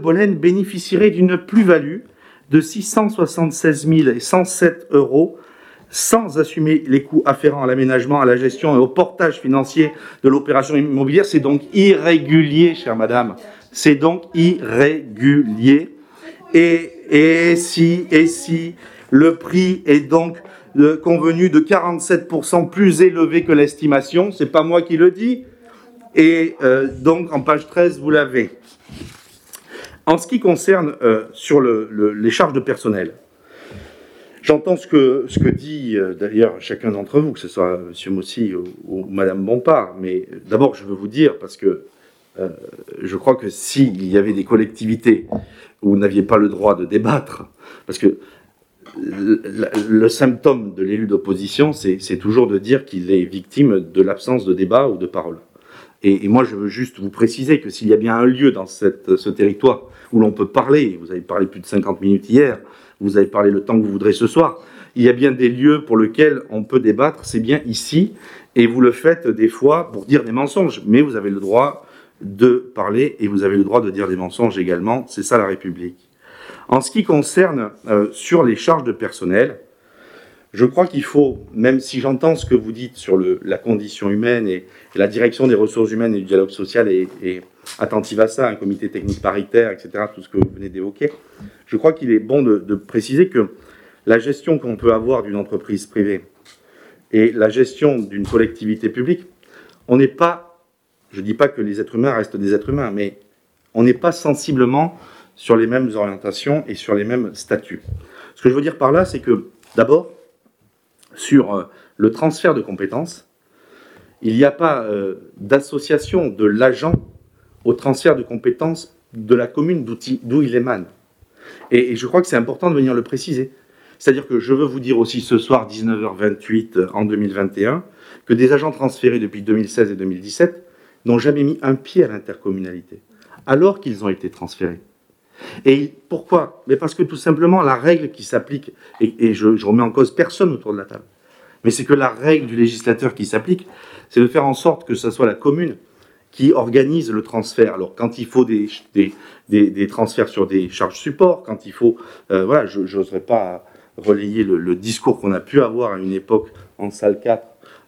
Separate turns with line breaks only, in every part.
Bolène bénéficierait d'une plus-value de 676 107 € sans assumer les coûts afférents à l'aménagement, à la gestion et au portage financier de l'opération immobilière. C'est donc irrégulier, chère madame. C'est donc irrégulier. Et si le prix est donc convenu de 47% plus élevé que l'estimation, c'est pas moi qui le dis, et donc en page 13, vous l'avez. En ce qui concerne sur les charges de personnel, j'entends ce que dit d'ailleurs chacun d'entre vous, que ce soit M. Mossy ou Mme Bompard, mais d'abord je veux vous dire, parce que je crois que s'il y avait des collectivités où vous n'aviez pas le droit de débattre, parce que le symptôme de l'élu d'opposition, c'est toujours de dire qu'il est victime de l'absence de débat ou de parole. Et moi, je veux juste vous préciser que s'il y a bien un lieu dans ce territoire où l'on peut parler, vous avez parlé plus de 50 minutes hier, vous avez parlé le temps que vous voudrez ce soir, il y a bien des lieux pour lesquels on peut débattre, c'est bien ici, et vous le faites des fois pour dire des mensonges, mais vous avez le droit de parler et vous avez le droit de dire des mensonges également, c'est ça la République. En ce qui concerne sur les charges de personnel, je crois qu'il faut, même si j'entends ce que vous dites sur la condition humaine et la direction des ressources humaines et du dialogue social est attentive à ça, un comité technique paritaire, etc., tout ce que vous venez d'évoquer, je crois qu'il est bon de préciser que la gestion qu'on peut avoir d'une entreprise privée et la gestion d'une collectivité publique, on n'est pas, je ne dis pas que les êtres humains restent des êtres humains, mais on n'est pas sensiblement sur les mêmes orientations et sur les mêmes statuts. Ce que je veux dire par là, c'est que, d'abord, sur le transfert de compétences, il n'y a pas d'association de l'agent au transfert de compétences de la commune d'où il émane. Et je crois que c'est important de venir le préciser. C'est-à-dire que je veux vous dire aussi ce soir, 19h28 en 2021, que des agents transférés depuis 2016 et 2017 n'ont jamais mis un pied à l'intercommunalité, alors qu'ils ont été transférés. Et pourquoi? Mais parce que tout simplement, la règle qui s'applique, et je remets en cause personne autour de la table, mais c'est que la règle du législateur qui s'applique, c'est de faire en sorte que ce soit la commune qui organise le transfert. Alors, quand il faut des transferts sur des charges support, quand il faut... voilà, je n'oserais pas relayer le discours qu'on a pu avoir à une époque en salle 4,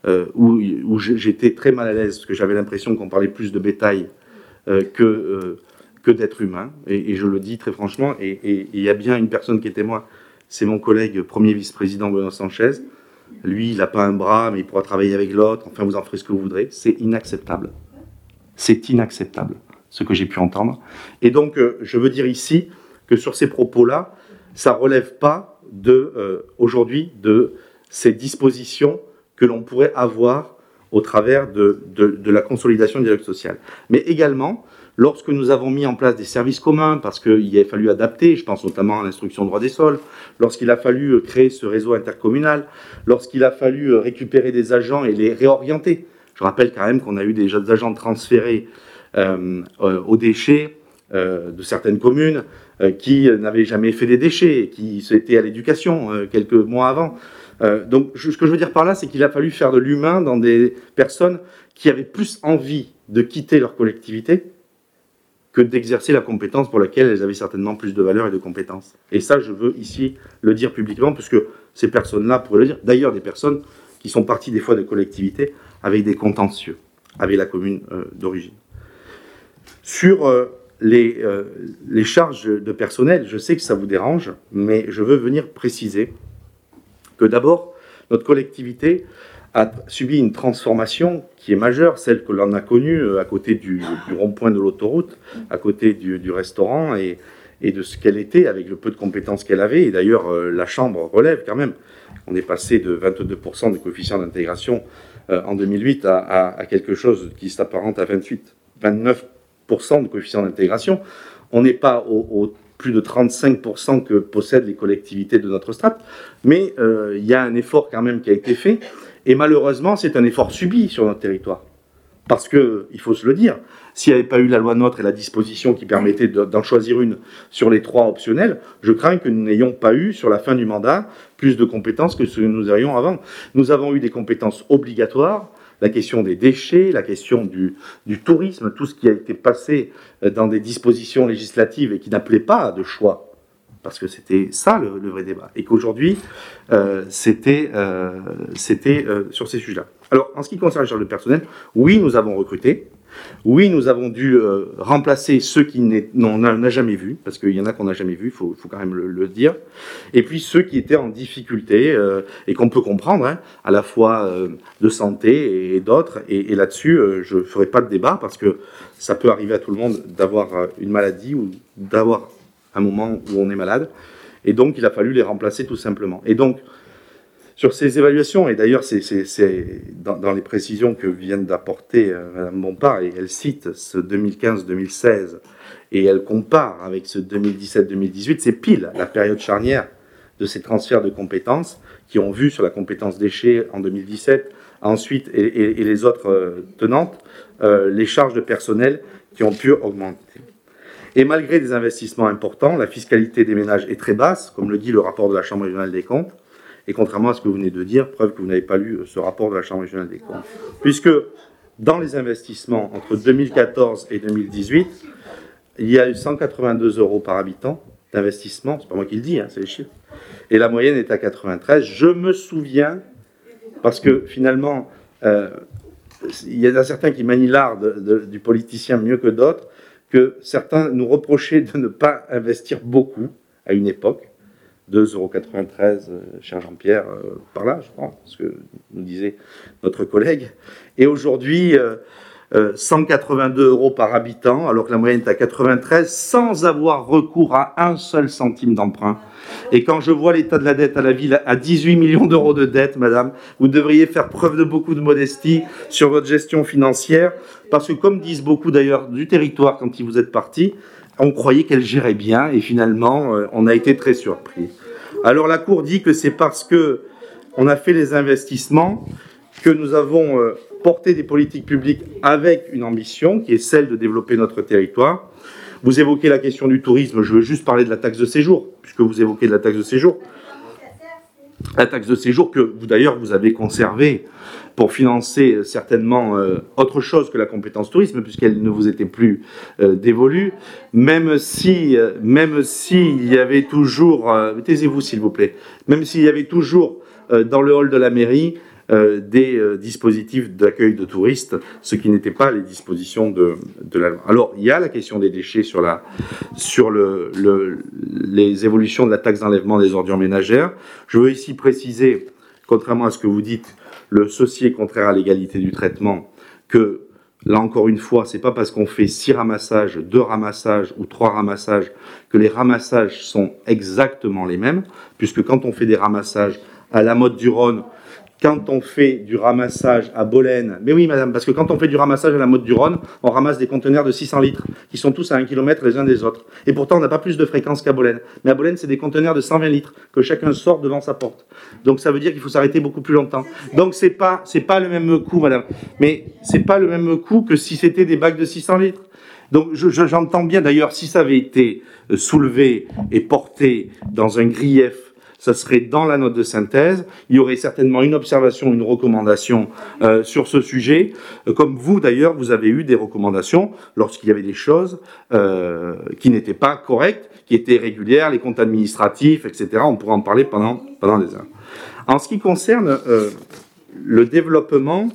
où j'étais très mal à l'aise, parce que j'avais l'impression qu'on parlait plus de bétail que d'être humain, et je le dis très franchement, et il y a bien une personne qui est témoin, c'est mon collègue premier vice-président Benoît Sanchez. Lui, il n'a pas un bras, mais il pourra travailler avec l'autre, enfin vous en ferez ce que vous voudrez. C'est inacceptable. C'est inacceptable, ce que j'ai pu entendre. Et donc, je veux dire ici que sur ces propos-là, ça ne relève pas aujourd'hui de ces dispositions que l'on pourrait avoir au travers de la consolidation du dialogue social. Mais également, lorsque nous avons mis en place des services communs, parce qu'il a fallu adapter, je pense notamment à l'instruction droit des sols, lorsqu'il a fallu créer ce réseau intercommunal, lorsqu'il a fallu récupérer des agents et les réorienter. Je rappelle quand même qu'on a eu des agents transférés aux déchets de certaines communes qui n'avaient jamais fait des déchets, qui étaient à l'éducation quelques mois avant. Donc ce que je veux dire par là, c'est qu'il a fallu faire de l'humain dans des personnes qui avaient plus envie de quitter leur collectivité que d'exercer la compétence pour laquelle elles avaient certainement plus de valeur et de compétences. Et ça, je veux ici le dire publiquement, puisque ces personnes-là pourraient le dire. D'ailleurs, des personnes qui sont parties des fois de collectivités avec des contentieux, avec la commune d'origine. Sur les charges de personnel, je sais que ça vous dérange, mais je veux venir préciser que d'abord, notre collectivité a subi une transformation qui est majeure, celle que l'on a connue à côté du rond-point de l'autoroute, à côté du restaurant et de ce qu'elle était, avec le peu de compétences qu'elle avait. Et d'ailleurs, la Chambre relève quand même. On est passé de 22% de coefficient d'intégration en 2008 à quelque chose qui s'apparente à 29% de coefficient d'intégration. On n'est pas au plus de 35% que possèdent les collectivités de notre strate, mais il y a un effort quand même qui a été fait. Et malheureusement, c'est un effort subi sur notre territoire. Parce que, il faut se le dire, s'il n'y avait pas eu la loi NOTRe et la disposition qui permettait d'en choisir une sur les 3 optionnels, je crains que nous n'ayons pas eu, sur la fin du mandat, plus de compétences que ce que nous aurions avant. Nous avons eu des compétences obligatoires, la question des déchets, la question du tourisme, tout ce qui a été passé dans des dispositions législatives et qui n'appelait pas de choix, parce que c'était ça le vrai débat, et qu'aujourd'hui, c'était sur ces sujets-là. Alors, en ce qui concerne la charge de personnel, oui, nous avons recruté. Oui, nous avons dû remplacer ceux qu'on n'a jamais vus, parce qu'il y en a qu'on n'a jamais vus, il faut quand même le dire, et puis ceux qui étaient en difficulté, et qu'on peut comprendre, hein, à la fois de santé et d'autres, et là-dessus, je ne ferai pas de débat, parce que ça peut arriver à tout le monde d'avoir une maladie, ou d'avoir un moment où on est malade, et donc il a fallu les remplacer tout simplement. Et donc, sur ces évaluations, et d'ailleurs c'est dans les précisions que viennent d'apporter Mme Bompard, et elle cite ce 2015-2016, et elle compare avec ce 2017-2018, c'est pile la période charnière de ces transferts de compétences qui ont vu sur la compétence déchets en 2017, ensuite, et les autres tenantes, les charges de personnel qui ont pu augmenter. Et malgré des investissements importants, la fiscalité des ménages est très basse, comme le dit le rapport de la Chambre régionale des comptes. Et contrairement à ce que vous venez de dire, preuve que vous n'avez pas lu ce rapport de la Chambre régionale des comptes. Puisque dans les investissements entre 2014 et 2018, il y a eu 182 € par habitant d'investissement. C'est pas moi qui le dis, hein, c'est les chiffres. Et la moyenne est à 93. Je me souviens, parce que finalement, il y en a certains qui manient l'art du politicien mieux que d'autres, que certains nous reprochaient de ne pas investir beaucoup à une époque. 2,93 €, cher Jean-Pierre, par là, je crois, ce que nous disait notre collègue. Et aujourd'hui, 182 € par habitant, alors que la moyenne est à 93, sans avoir recours à un seul centime d'emprunt. Et quand je vois l'état de la dette à la ville, à 18 millions d'euros de dette, madame, vous devriez faire preuve de beaucoup de modestie sur votre gestion financière, parce que comme disent beaucoup d'ailleurs du territoire quand vous êtes partis, on croyait qu'elle gérait bien, et finalement, on a été très surpris. Alors la Cour dit que c'est parce que on a fait les investissements que nous avons porté des politiques publiques avec une ambition, qui est celle de développer notre territoire. Vous évoquez la question du tourisme, je veux juste parler de la taxe de séjour, puisque vous évoquez de la taxe de séjour. La taxe de séjour que vous d'ailleurs vous avez conservée pour financer certainement autre chose que la compétence tourisme, puisqu'elle ne vous était plus dévolue, même si il y avait toujours, taisez-vous s'il vous plaît, même s'il y avait toujours dans le hall de la mairie des dispositifs d'accueil de touristes, ce qui n'était pas les dispositions de la loi. Alors, il y a la question des déchets sur les évolutions de la taxe d'enlèvement des ordures ménagères. Je veux ici préciser, contrairement à ce que vous dites, ceci est contraire à l'égalité du traitement, que là encore une fois, c'est pas parce qu'on fait 6 ramassages, 2 ramassages ou 3 ramassages que les ramassages sont exactement les mêmes, puisque quand on fait des ramassages à la Motte du Rhône, quand on fait du ramassage à Bolène, mais oui madame, parce que quand on fait du ramassage à la Motte du Rhône, on ramasse des conteneurs de 600 litres, qui sont tous à 1 km les uns des autres. Et pourtant, on n'a pas plus de fréquence qu'à Bolène. Mais à Bolène, c'est des conteneurs de 120 litres, que chacun sort devant sa porte. Donc ça veut dire qu'il faut s'arrêter beaucoup plus longtemps. Donc c'est pas le même coût, madame. Mais c'est pas le même coût que si c'était des bacs de 600 litres. Donc j'entends bien, d'ailleurs, si ça avait été soulevé et porté dans un grief, ça serait dans la note de synthèse, il y aurait certainement une observation, une recommandation sur ce sujet. Comme vous, d'ailleurs, vous avez eu des recommandations lorsqu'il y avait des choses qui n'étaient pas correctes, qui étaient irrégulières, les comptes administratifs, etc. On pourrait en parler pendant des heures. En ce qui concerne le développement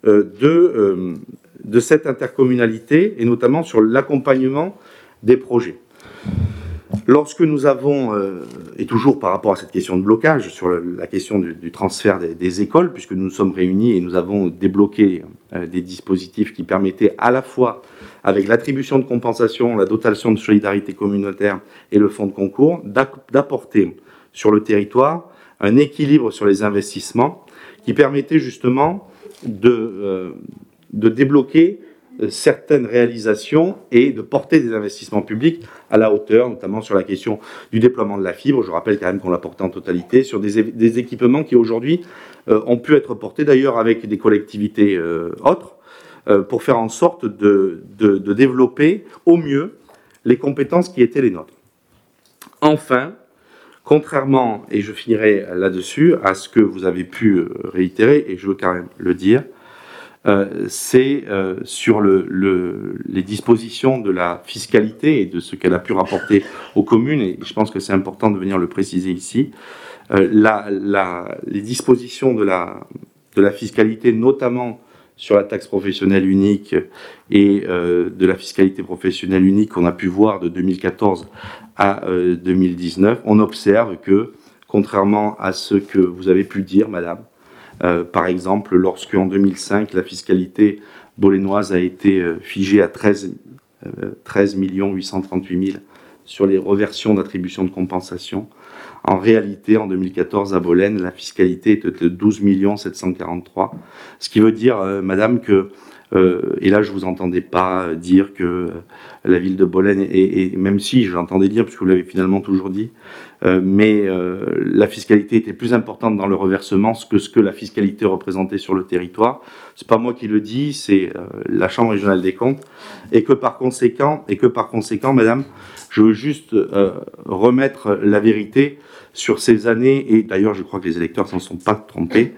de cette intercommunalité, et notamment sur l'accompagnement des projets. Lorsque nous avons, et toujours par rapport à cette question de blocage, sur la question du transfert des écoles, puisque nous nous sommes réunis et nous avons débloqué des dispositifs qui permettaient à la fois, avec l'attribution de compensation, la dotation de solidarité communautaire et le fonds de concours, d'apporter sur le territoire un équilibre sur les investissements qui permettait justement de débloquer certaines réalisations et de porter des investissements publics à la hauteur, notamment sur la question du déploiement de la fibre. Je rappelle quand même qu'on l'a porté en totalité, sur des équipements qui aujourd'hui ont pu être portés d'ailleurs avec des collectivités autres, pour faire en sorte de développer au mieux les compétences qui étaient les nôtres. Enfin, contrairement, et je finirai là-dessus, à ce que vous avez pu réitérer, et je veux quand même le dire, c'est sur les dispositions de la fiscalité et de ce qu'elle a pu rapporter aux communes, et je pense que c'est important de venir le préciser ici. Les dispositions de la fiscalité, notamment sur la taxe professionnelle unique et de la fiscalité professionnelle unique qu'on a pu voir de 2014 à 2019, on observe que, contrairement à ce que vous avez pu dire, madame, par exemple, lorsque en 2005, la fiscalité bolénoise a été figée à 13 838 000 sur les reversions d'attribution de compensation, en réalité, en 2014, à Bolène, la fiscalité était de 12 743 000. Ce qui veut dire, madame, que, et là je ne vous entendais pas dire que la ville de Bolène, et même si j'entendais dire, puisque vous l'avez finalement toujours dit, mais la fiscalité était plus importante dans le reversement que ce que la fiscalité représentait sur le territoire. C'est pas moi qui le dis, c'est la Chambre régionale des comptes, et que par conséquent, madame, je veux juste remettre la vérité sur ces années, et d'ailleurs je crois que les électeurs ne s'en sont pas trompés,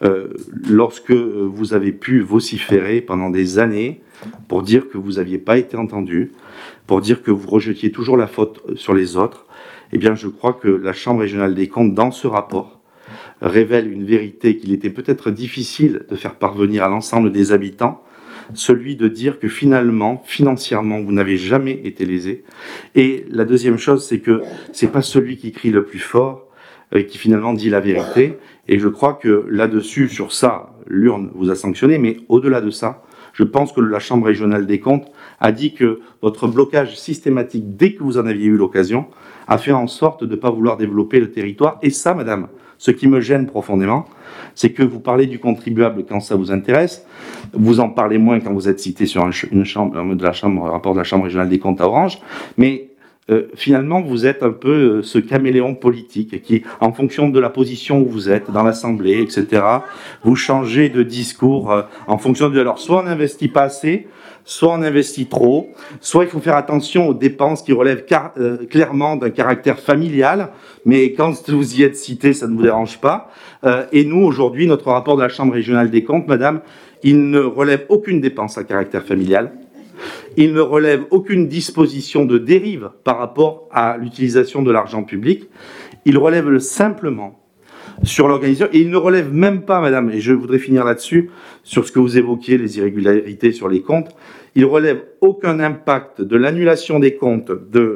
lorsque vous avez pu vociférer pendant des années pour dire que vous n'aviez pas été entendu, pour dire que vous rejetiez toujours la faute sur les autres, eh bien je crois que la Chambre régionale des comptes, dans ce rapport, révèle une vérité qu'il était peut-être difficile de faire parvenir à l'ensemble des habitants, celui de dire que finalement, financièrement, vous n'avez jamais été lésé. Et la deuxième chose, c'est que c'est pas celui qui crie le plus fort qui finalement dit la vérité. Et je crois que là-dessus, sur ça, l'urne vous a sanctionné. Mais au-delà de ça, je pense que la Chambre régionale des comptes a dit que votre blocage systématique, dès que vous en aviez eu l'occasion, a fait en sorte de ne pas vouloir développer le territoire. Et ça, madame, ce qui me gêne profondément, c'est que vous parlez du contribuable quand ça vous intéresse, vous en parlez moins quand vous êtes cité sur un rapport de la Chambre régionale des comptes à Orange, mais finalement vous êtes un peu ce caméléon politique qui, en fonction de la position où vous êtes, dans l'Assemblée, etc., vous changez de discours en fonction de... Alors, soit on n'investit pas assez, soit on investit trop, soit il faut faire attention aux dépenses qui relèvent clairement d'un caractère familial, mais quand vous y êtes cité, ça ne vous dérange pas. Et nous, aujourd'hui, notre rapport de la Chambre régionale des comptes, madame, il ne relève aucune dépense à caractère familial, il ne relève aucune disposition de dérive par rapport à l'utilisation de l'argent public, il relève simplement sur l'organisation, et il ne relève même pas, madame, et je voudrais finir là-dessus, sur ce que vous évoquiez, les irrégularités sur les comptes, il relève aucun impact de l'annulation des comptes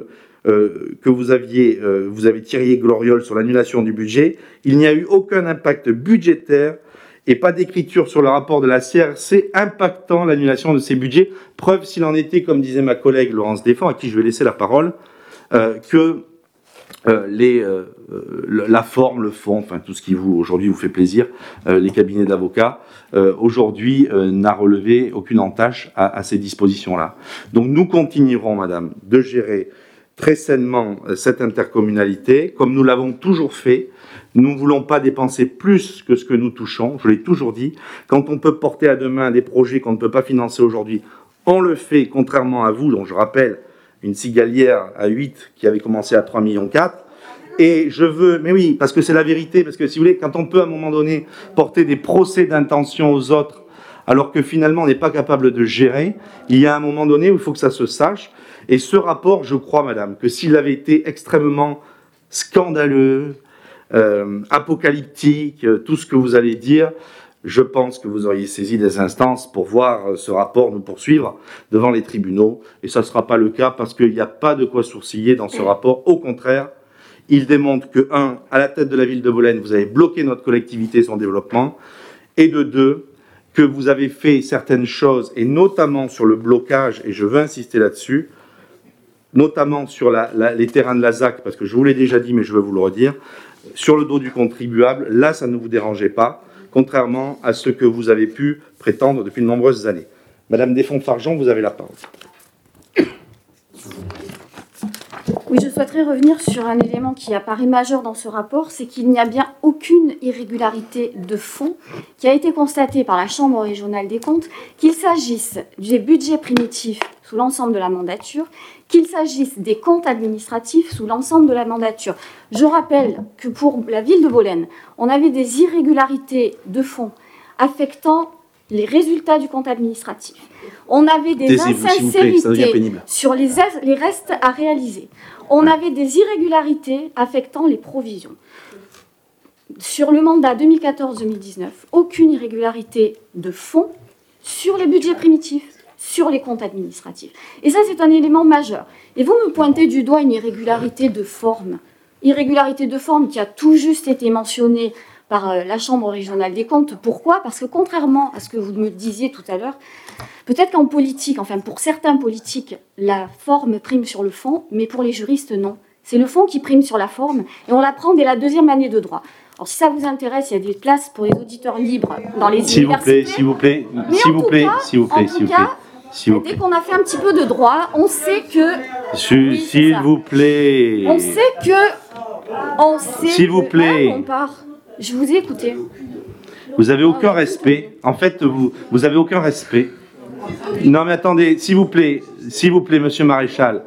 que vous avez tiré gloriole sur l'annulation du budget, il n'y a eu aucun impact budgétaire et pas d'écriture sur le rapport de la CRC impactant l'annulation de ces budgets, preuve s'il en était, comme disait ma collègue Laurence Défend, à qui je vais laisser la parole, que la forme, le fond, enfin tout ce qui aujourd'hui vous fait plaisir, les cabinets d'avocats, aujourd'hui n'a relevé aucune entache à ces dispositions-là. Donc nous continuerons, madame, de gérer très sainement cette intercommunalité, comme nous l'avons toujours fait. Nous ne voulons pas dépenser plus que ce que nous touchons, je l'ai toujours dit. Quand on peut porter à demain des projets qu'on ne peut pas financer aujourd'hui, on le fait, contrairement à vous, dont je rappelle une cigalière à 8 qui avait commencé à 3,4 millions. Et je veux, mais oui, parce que c'est la vérité, parce que si vous voulez, quand on peut à un moment donné porter des procès d'intention aux autres, alors que finalement on n'est pas capable de gérer, il y a un moment donné où il faut que ça se sache. Et ce rapport, je crois, madame, que s'il avait été extrêmement scandaleux, apocalyptique, tout ce que vous allez dire, je pense que vous auriez saisi des instances pour voir ce rapport nous poursuivre devant les tribunaux. Et ça ne sera pas le cas parce qu'il n'y a pas de quoi sourciller dans ce rapport. Au contraire, il démontre que, un, à la tête de la ville de Bolène, vous avez bloqué notre collectivité, son développement, et de deux, que vous avez fait certaines choses, et notamment sur le blocage, et je veux insister là-dessus, notamment sur les terrains de la ZAC, parce que je vous l'ai déjà dit, mais je veux vous le redire, sur le dos du contribuable, là, ça ne vous dérangeait pas, contrairement à ce que vous avez pu prétendre depuis de nombreuses années. Madame Desfonds-Fargeon, vous avez la parole.
Oui, je souhaiterais revenir sur un élément qui apparaît majeur dans ce rapport, c'est qu'il n'y a bien aucune irrégularité de fond qui a été constatée par la Chambre régionale des comptes, qu'il s'agisse des budgets primitifs sous l'ensemble de la mandature, qu'il s'agisse des comptes administratifs sous l'ensemble de la mandature. Je rappelle que pour la ville de Bolène, on avait des irrégularités de fond affectant les résultats du compte administratif. On avait des insincérités sur les restes à réaliser. On avait des irrégularités affectant les provisions. Sur le mandat 2014-2019, aucune irrégularité de fonds sur les budgets primitifs, sur les comptes administratifs. Et ça, c'est un élément majeur. Et vous me pointez du doigt une irrégularité de forme. Irrégularité de forme qui a tout juste été mentionnée par la Chambre régionale des comptes. Pourquoi ? Parce que contrairement à ce que vous me disiez tout à l'heure, peut-être qu'en politique, enfin pour certains politiques, la forme prime sur le fond, mais pour les juristes, non. C'est le fond qui prime sur la forme, et on l'apprend dès la 2e année de droit. Alors si ça vous intéresse, il y a des places pour les auditeurs libres dans les universités.
S'il vous plaît.
Dès qu'on a fait un petit peu de droit, on sait que...
S'il vous plaît.
On sait que... S'il vous plaît. On part. Je vous ai écouté.
Vous avez aucun respect. En fait, vous avez aucun respect. Non mais attendez, s'il vous plaît, monsieur Maréchal.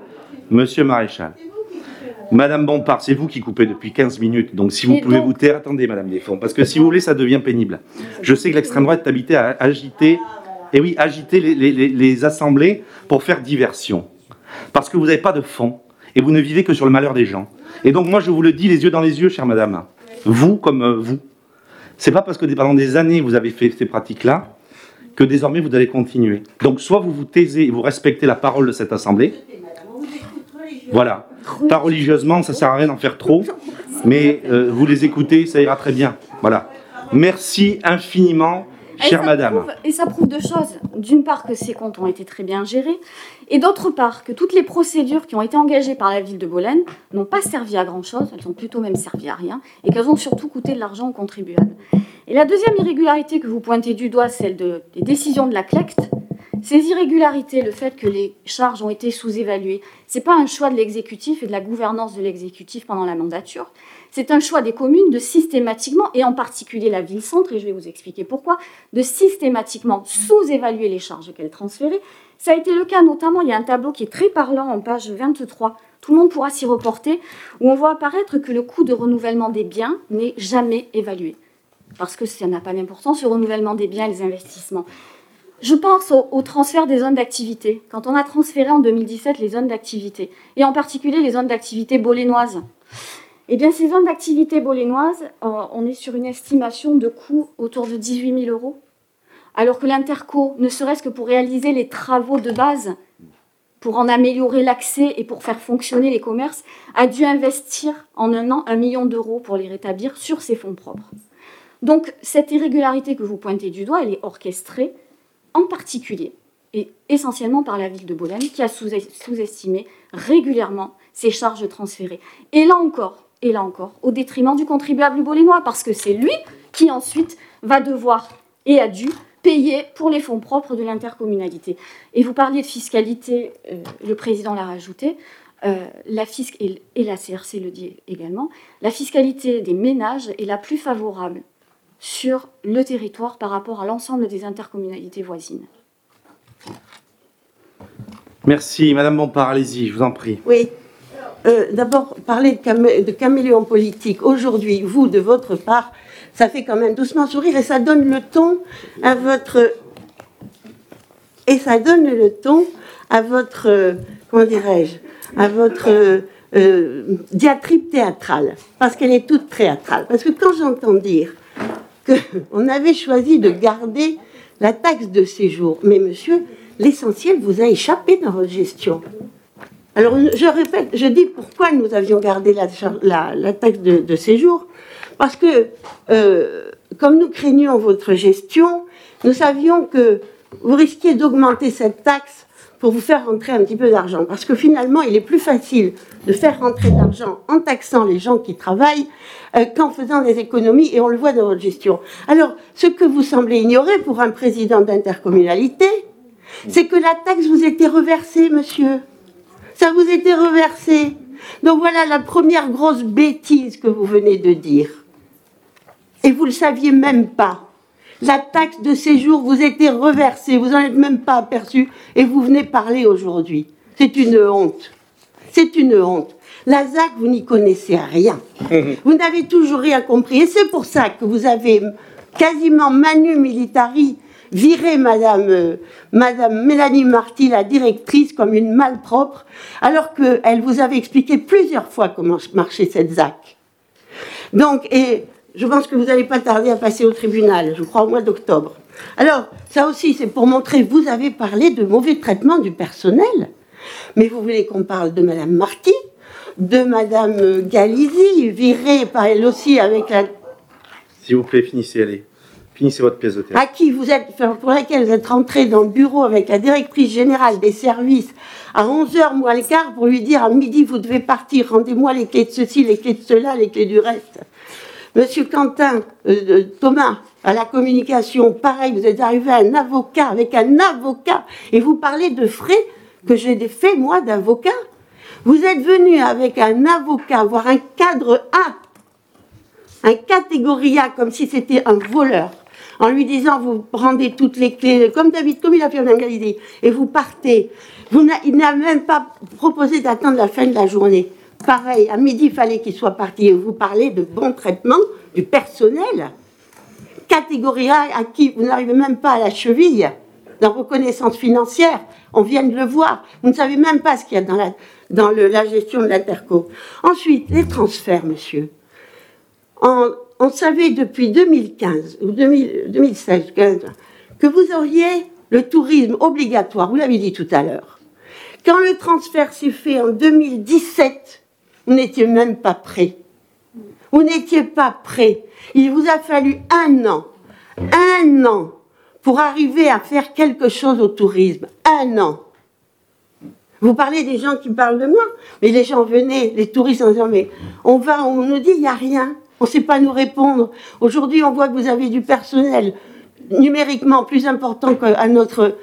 Madame Bompard, c'est vous qui coupez depuis 15 minutes, donc si vous pouvez vous taire, attendez Madame Desfonds, parce que si vous voulez, ça devient pénible. Je sais que l'extrême droite est habituée à agiter les assemblées pour faire diversion. Parce que vous n'avez pas de fond, et vous ne vivez que sur le malheur des gens. Et donc moi je vous le dis les yeux dans les yeux, chère madame, vous comme vous, c'est pas parce que pendant des années vous avez fait ces pratiques-là, que désormais vous allez continuer. Donc soit vous vous taisez et vous respectez la parole de cette assemblée, voilà. Pas religieusement, ça sert à rien d'en faire trop, mais vous les écoutez, ça ira très bien. Voilà. Merci infiniment, chère madame.
Et ça prouve deux choses. D'une part, que ces comptes ont été très bien gérés, et d'autre part, que toutes les procédures qui ont été engagées par la ville de Bolène n'ont pas servi à grand-chose, elles ont plutôt même servi à rien, et qu'elles ont surtout coûté de l'argent aux contribuables. Et la deuxième irrégularité que vous pointez du doigt, celle des décisions de la CLECT. Ces irrégularités, le fait que les charges ont été sous-évaluées, ce n'est pas un choix de l'exécutif et de la gouvernance de l'exécutif pendant la mandature, c'est un choix des communes de systématiquement, et en particulier la ville-centre, et je vais vous expliquer pourquoi, de systématiquement sous-évaluer les charges qu'elles transféraient. Ça a été le cas notamment, il y a un tableau qui est très parlant en page 23, tout le monde pourra s'y reporter, où on voit apparaître que le coût de renouvellement des biens n'est jamais évalué. Parce que ça n'a pas d'importance, le renouvellement des biens et les investissements. Je pense au transfert des zones d'activité. Quand on a transféré en 2017 les zones d'activité, et en particulier les zones d'activité bolénoises, eh bien ces zones d'activité bolénoises, on est sur une estimation de coût autour de 18 000 €, alors que l'Interco, ne serait-ce que pour réaliser les travaux de base, pour en améliorer l'accès et pour faire fonctionner les commerces, a dû investir en un an 1 million d'euros pour les rétablir sur ses fonds propres. Donc cette irrégularité que vous pointez du doigt, elle est orchestrée, en particulier, et essentiellement par la ville de Bolène, qui a sous-estimé régulièrement ses charges transférées. Et là encore, au détriment du contribuable bolénois, parce que c'est lui qui ensuite va devoir et a dû payer pour les fonds propres de l'intercommunalité. Et vous parliez de fiscalité, le président l'a rajouté, et la CRC le dit également, la fiscalité des ménages est la plus favorable sur le territoire par rapport à l'ensemble des intercommunalités voisines.
Merci. Madame Bompard, allez-y, je vous en prie.
Oui. D'abord, parler de caméléon politique. Aujourd'hui, vous, de votre part, ça fait quand même doucement sourire et ça donne le ton à votre... comment dirais-je, à votre diatribe théâtrale. Parce qu'elle est toute théâtrale. Parce que quand j'entends dire qu'on avait choisi de garder la taxe de séjour. Mais monsieur, l'essentiel vous a échappé dans votre gestion. Alors, je répète, je dis pourquoi nous avions gardé la taxe de séjour. Parce que, comme nous craignions votre gestion, nous savions que vous risquiez d'augmenter cette taxe pour vous faire rentrer un petit peu d'argent. Parce que finalement, il est plus facile de faire rentrer de l'argent en taxant les gens qui travaillent qu'en faisant des économies, et on le voit dans votre gestion. Alors, ce que vous semblez ignorer pour un président d'intercommunalité, c'est que la taxe vous était reversée, monsieur. Ça vous était reversé. Donc voilà la première grosse bêtise que vous venez de dire. Et vous ne le saviez même pas. La taxe de séjour vous était reversée, vous n'en êtes même pas aperçu, et vous venez parler aujourd'hui. C'est une honte. C'est une honte. La ZAC, vous n'y connaissez rien. Vous n'avez toujours rien compris. Et c'est pour ça que vous avez quasiment manu militari virer Madame Mélanie Marty, la directrice, comme une malpropre, alors qu'elle vous avait expliqué plusieurs fois comment marchait cette ZAC. Donc, et je pense que vous n'allez pas tarder à passer au tribunal, je crois au mois d'octobre. Alors, ça aussi, c'est pour montrer, vous avez parlé de mauvais traitement du personnel, mais vous voulez qu'on parle de Madame Marty, de Madame Galizy, virée par elle aussi avec la...
S'il vous plaît, finissez, allez. Finissez votre pièce de théâtre.
À qui vous êtes, pour laquelle vous êtes rentré dans le bureau avec la directrice générale des services à 11h moins le quart pour lui dire à midi vous devez partir, rendez-moi les clés de ceci, les clés de cela, les clés du reste. Monsieur Quentin, Thomas, à la communication, pareil, vous êtes arrivé à un avocat, avec un avocat, et vous parlez de frais que j'ai fait, moi, d'avocat. Vous êtes venu avec un avocat, voir un cadre A, un catégorie A, comme si c'était un voleur, en lui disant, vous rendez toutes les clés, comme David, comme il a fait Mme Galizy, et vous partez. Il n'a même pas proposé d'attendre la fin de la journée. Pareil, à midi, il fallait qu'il soit parti. Et vous parlez de bon traitement du personnel. Catégorie A, à qui vous n'arrivez même pas à la cheville, dans vos connaissances financières. On vient de le voir. Vous ne savez même pas ce qu'il y a dans la gestion de l'Interco. Ensuite, les transferts, monsieur. On savait depuis 2015 ou 2016 que vous auriez le tourisme obligatoire. Vous l'avez dit tout à l'heure. Quand le transfert s'est fait en 2017, vous n'étiez même pas prêt. Vous n'étiez pas prêt. Il vous a fallu un an pour arriver à faire quelque chose au tourisme. Un an. Vous parlez des gens qui parlent de moi, mais les gens venaient, les touristes, en disant, mais on nous dit, il n'y a rien. On ne sait pas nous répondre. Aujourd'hui, on voit que vous avez du personnel numériquement plus important qu'à notre...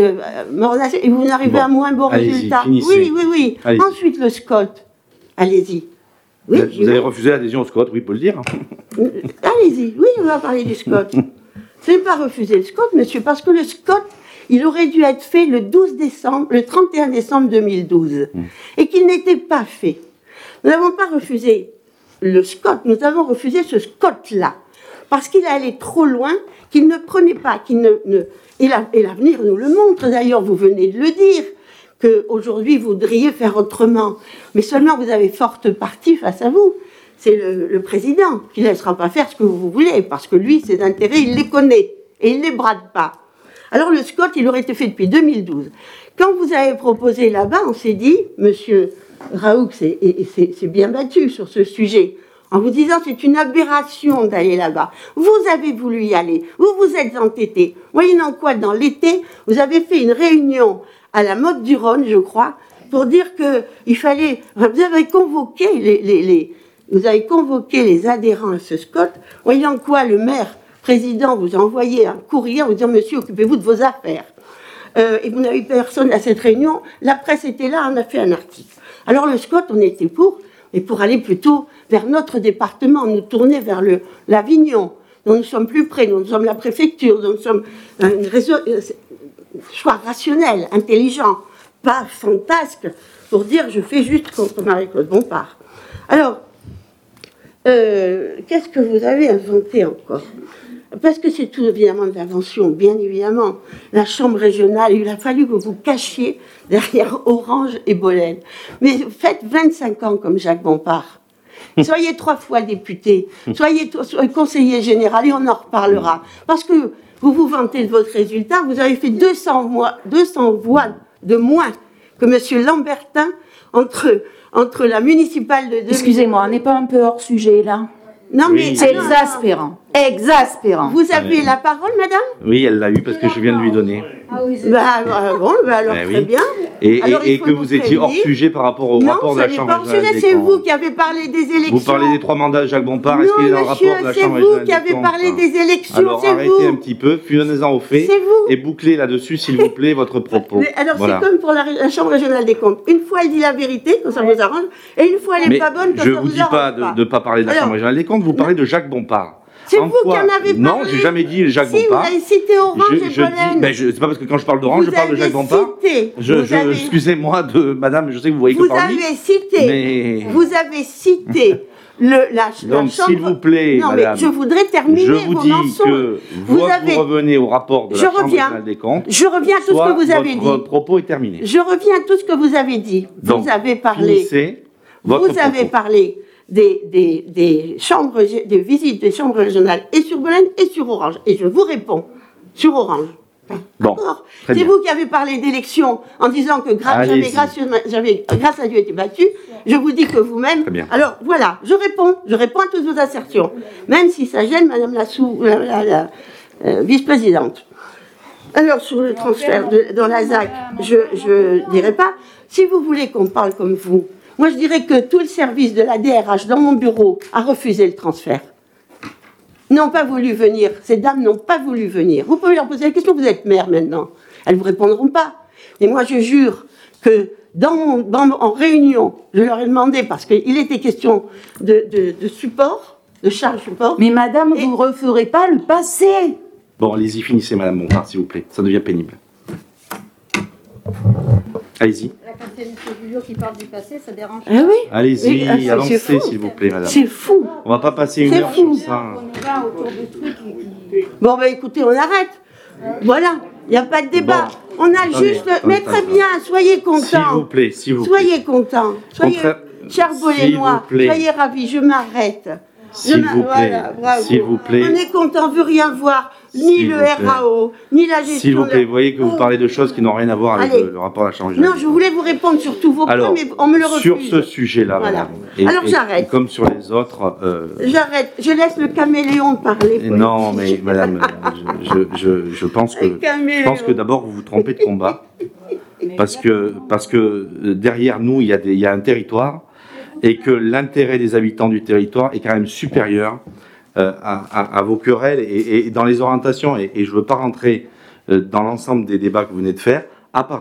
et vous n'arrivez à moins bon résultat. Oui. Allez-y. Ensuite, le SCOT. Allez-y. Oui,
vous avez refusé l'adhésion au SCOT, oui, il faut le dire.
Allez-y. Oui, on va parler du SCOT. Je n'ai pas refusé le SCOT, monsieur, parce que le SCOT, il aurait dû être fait le 31 décembre 2012, et qu'il n'était pas fait. Nous n'avons pas refusé le SCOT, nous avons refusé ce SCOT-là, parce qu'il allait trop loin, qu'il ne prenait pas, et l'avenir nous le montre, d'ailleurs, vous venez de le dire, qu'aujourd'hui vous voudriez faire autrement. Mais seulement vous avez forte partie face à vous. C'est le président qui ne laissera pas faire ce que vous voulez, parce que lui, ses intérêts, il les connaît, et il ne les brade pas. Alors le SCOT, il aurait été fait depuis 2012. Quand vous avez proposé là-bas, on s'est dit, monsieur Raoult s'est bien battu sur ce sujet, en vous disant c'est une aberration d'aller là-bas. Vous avez voulu y aller, vous vous êtes entêté. Moyennant quoi, dans l'été, vous avez fait une réunion à la Motte du Rhône, je crois, pour dire qu'il fallait... Vous avez convoqué les adhérents à ce SCOT, voyant quoi, le maire président vous a envoyé un courrier en vous disant « Monsieur, occupez-vous de vos affaires ». Et vous n'avez personne à cette réunion. La presse était là, on a fait un article. Alors le SCOT, on était pour, mais pour aller plutôt vers notre département, nous tourner vers l'Avignon, dont nous sommes plus près, dont nous sommes la préfecture, dont nous sommes un choix rationnel, intelligent, pas fantasque, pour dire je fais juste contre Marie-Claude Bompard. Alors, qu'est-ce que vous avez inventé encore ? Parce que c'est tout évidemment de l'invention, bien évidemment. La chambre régionale, il a fallu que vous cachiez derrière Orange et Bolène. Mais faites 25 ans comme Jacques Bompard. Soyez 3 fois député, soyez conseiller général et on en reparlera. Parce que vous vous vantez de votre résultat, vous avez fait 200 voix de moins que M. Lambertin entre la municipale de...
Excusez-moi, on n'est pas un peu hors sujet là ?
Non, mais
c'est exaspérant. Exaspérant.
Vous avez la parole, madame ?
Oui, elle l'a eu parce que je viens de lui donner.
Ah oui, bon, alors très bien.
Et que vous étiez hors sujet par rapport au rapport de la Chambre régionale des comptes.
C'est vous qui avez parlé des élections.
Vous parlez des 3 mandats de Jacques Bompard. Est-ce qu'il est dans le rapport de la Chambre régionale des comptes ?
C'est vous qui avez parlé des élections.
Alors arrêtez un petit peu, fuyonnez-en au fait.
C'est vous.
Et bouclez là-dessus, s'il vous plaît, votre propos.
Alors c'est comme pour la Chambre régionale des comptes. Une fois, elle dit la vérité, quand ça vous arrange, et une fois, elle n'est pas bonne, quand ça vous arrange pas.
Je vous dis pas de ne pas parler de la Chambre régionale des comptes, vous parlez de Jacques Bompard.
C'est vous qui en avez parlé.
Non, j'ai jamais dit Jacques Bompard.
Si, vous avez cité Orange et Bolène.
C'est pas parce que quand je parle d'Orange, je parle de Jacques Bompard. Excusez-moi, madame, je sais que vous voyez que par lui.
Vous avez cité
Donc, s'il vous plaît,
non,
madame,
mais je voudrais terminer
je vous dis que vous revenez au rapport de la Chambre régionale des comptes.
Je reviens à tout ce que vous avez dit.
Votre propos est terminé.
Je reviens à tout ce que vous avez dit.
Donc,
vous avez parlé des chambres, des visites des chambres régionales et sur Belen et sur Orange. Et je vous réponds, sur Orange.
Bon,
c'est vous qui avez parlé d'élections en disant que j'avais grâce à Dieu été battu. Je vous dis que vous-même. Alors voilà, je réponds à toutes vos assertions, même si ça gêne Madame la vice-présidente. Alors sur le transfert dans la ZAC, je dirais pas. Si vous voulez qu'on parle comme vous, moi je dirais que tout le service de la DRH dans mon bureau a refusé le transfert. N'ont pas voulu venir. Ces dames n'ont pas voulu venir. Vous pouvez leur poser la question, vous êtes maire maintenant. Elles ne vous répondront pas. Et moi, je jure que en réunion, je leur ai demandé, parce qu'il était question de support, de charge support.
Mais madame, vous ne referez pas le passé.
Bon, allez-y, finissez, madame Bompard, s'il vous plaît. Ça devient pénible. Allez-y.
Quand c'est M. Julio qui parle du passé, ça dérange.
Ah oui.
Allez-y, avancez, s'il vous plaît, madame.
C'est fou.
On va pas passer une heure sur ça.
Bon, ben écoutez, on arrête. Voilà, il n'y a pas de débat. Bon. On a mais très bien, soyez contents.
S'il vous plaît,
soyez contents. Soyez, chers Bolénois, soyez ravis, je m'arrête.
S'il vous plaît.
On est content, on ne veut rien voir, ni le RAO, ni la gestion.
S'il vous plaît, vous voyez que vous parlez de choses qui n'ont rien à voir avec le rapport à la Chambre régionale.
Non, je voulais vous répondre sur tous vos points, mais on me le refuse.
Sur ce sujet-là, voilà.
Alors j'arrête.
Comme sur les autres...
J'arrête, je laisse le caméléon parler.
Non, mais madame, je pense que d'abord vous vous trompez de combat, parce que derrière nous, il y a un territoire, et que l'intérêt des habitants du territoire est quand même supérieur à vos querelles et dans les orientations. Et je ne veux pas rentrer dans l'ensemble des débats que vous venez de faire, à part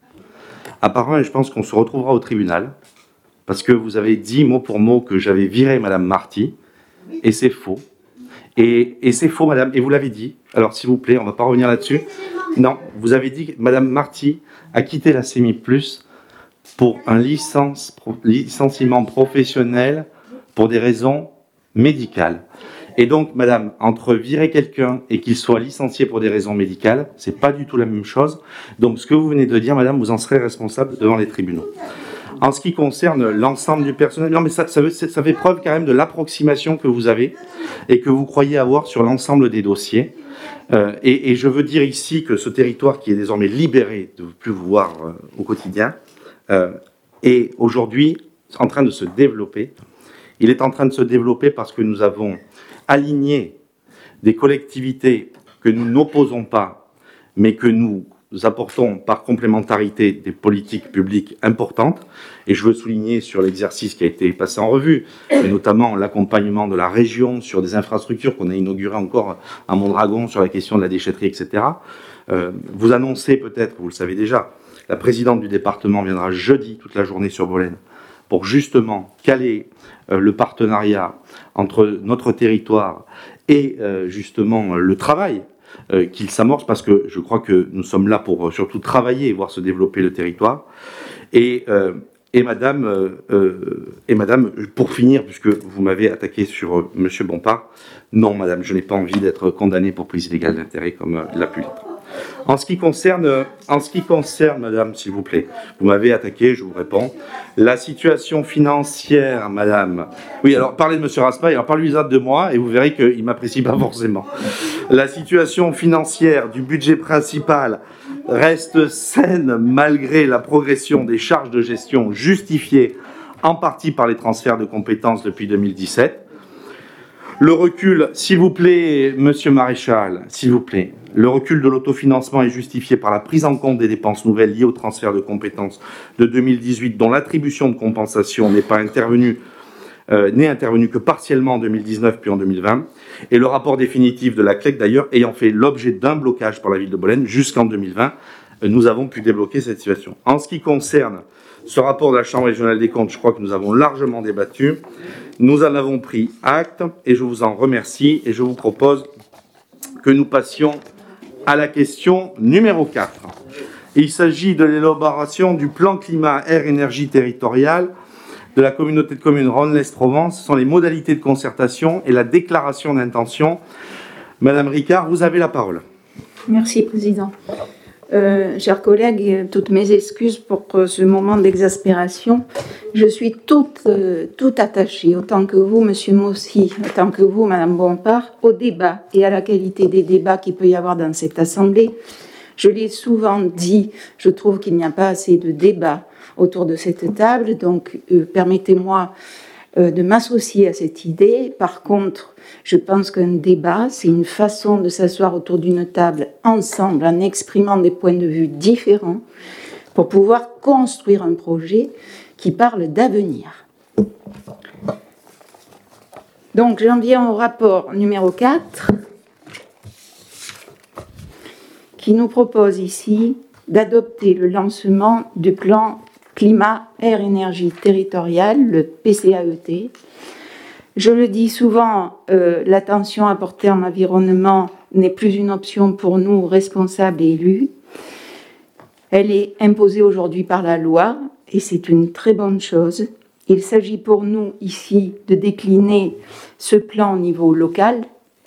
un, et je pense qu'on se retrouvera au tribunal, parce que vous avez dit mot pour mot que j'avais viré Madame Marty, et c'est faux. Et c'est faux, madame, et vous l'avez dit. Alors, s'il vous plaît, on ne va pas revenir là-dessus. Non, vous avez dit que Madame Marty a quitté la CEMI+, pour un licenciement professionnel pour des raisons médicales. Et donc, madame, entre virer quelqu'un et qu'il soit licencié pour des raisons médicales, c'est pas du tout la même chose. Donc, ce que vous venez de dire, madame, vous en serez responsable devant les tribunaux. En ce qui concerne l'ensemble du personnel, non, mais ça fait preuve quand même de l'approximation que vous avez et que vous croyez avoir sur l'ensemble des dossiers. Et je veux dire ici que ce territoire qui est désormais libéré de ne plus vous voir au quotidien, est aujourd'hui en train de se développer. Il est en train de se développer parce que nous avons aligné des collectivités que nous n'opposons pas, mais que nous apportons par complémentarité des politiques publiques importantes. Et je veux souligner sur l'exercice qui a été passé en revue, et notamment l'accompagnement de la région sur des infrastructures qu'on a inaugurées encore à Mondragon sur la question de la déchetterie, etc. Vous annoncez peut-être, vous le savez déjà, la présidente du département viendra jeudi toute la journée sur Bolène pour justement caler le partenariat entre notre territoire et justement le travail qu'il s'amorce, parce que je crois que nous sommes là pour surtout travailler et voir se développer le territoire. Et madame, pour finir, puisque vous m'avez attaqué sur monsieur Bompard, non madame, je n'ai pas envie d'être condamné pour prise illégale d'intérêt comme il a pu l'être. En ce qui concerne, madame, s'il vous plaît, vous m'avez attaqué, je vous réponds. La situation financière, madame. Oui, alors parlez de monsieur Raspail, alors parlez de moi et vous verrez qu'il ne m'apprécie pas forcément. La situation financière du budget principal reste saine malgré la progression des charges de gestion justifiées en partie par les transferts de compétences depuis 2017. Le recul, s'il vous plaît, monsieur Maréchal, s'il vous plaît, le recul de l'autofinancement est justifié par la prise en compte des dépenses nouvelles liées au transfert de compétences de 2018, dont l'attribution de compensation n'est intervenue que partiellement en 2019 puis en 2020, et le rapport définitif de la CLEC d'ailleurs ayant fait l'objet d'un blocage par la ville de Bolène jusqu'en 2020, nous avons pu débloquer cette situation. En ce qui concerne ce rapport de la Chambre régionale des comptes, je crois que nous avons largement débattu. Nous en avons pris acte et je vous en remercie et je vous propose que nous passions à la question numéro 4. Il s'agit de l'élaboration du plan climat-air-énergie territorial de la communauté de communes Rhône-Lez-Provence. Ce sont les modalités de concertation et la déclaration d'intention. Madame Ricard, vous avez la parole.
Merci, Président. Chers collègues, toutes mes excuses pour ce moment d'exaspération. Je suis toute attachée, autant que vous, Monsieur Mossy, autant que vous, Madame Bompard, au débat et à la qualité des débats qu'il peut y avoir dans cette Assemblée. Je l'ai souvent dit, je trouve qu'il n'y a pas assez de débats autour de cette table, donc permettez-moi de m'associer à cette idée. Par contre, je pense qu'un débat, c'est une façon de s'asseoir autour d'une table ensemble en exprimant des points de vue différents pour pouvoir construire un projet qui parle d'avenir. Donc, j'en viens au rapport numéro 4 qui nous propose ici d'adopter le lancement du plan climat, air, énergie territorial, le PCAET. Je le dis souvent, l'attention apportée en environnement n'est plus une option pour nous, responsables et élus. Elle est imposée aujourd'hui par la loi et c'est une très bonne chose. Il s'agit pour nous ici de décliner ce plan au niveau local.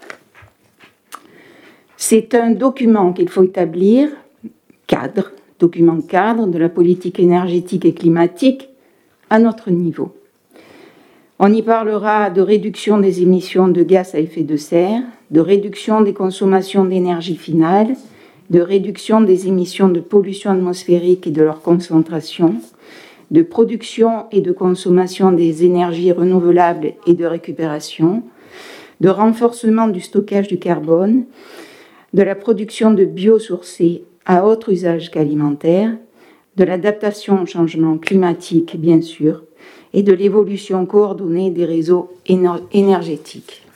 C'est un document qu'il faut établir, document cadre de la politique énergétique et climatique à notre niveau. On y parlera de réduction des émissions de gaz à effet de serre, de réduction des consommations d'énergie finale, de réduction des émissions de pollution atmosphérique et de leur concentration, de production et de consommation des énergies renouvelables et de récupération, de renforcement du stockage du carbone, de la production de biosourcés à autre usage qu'alimentaire, de l'adaptation au changement climatique, bien sûr, et de l'évolution coordonnée des réseaux énergétiques.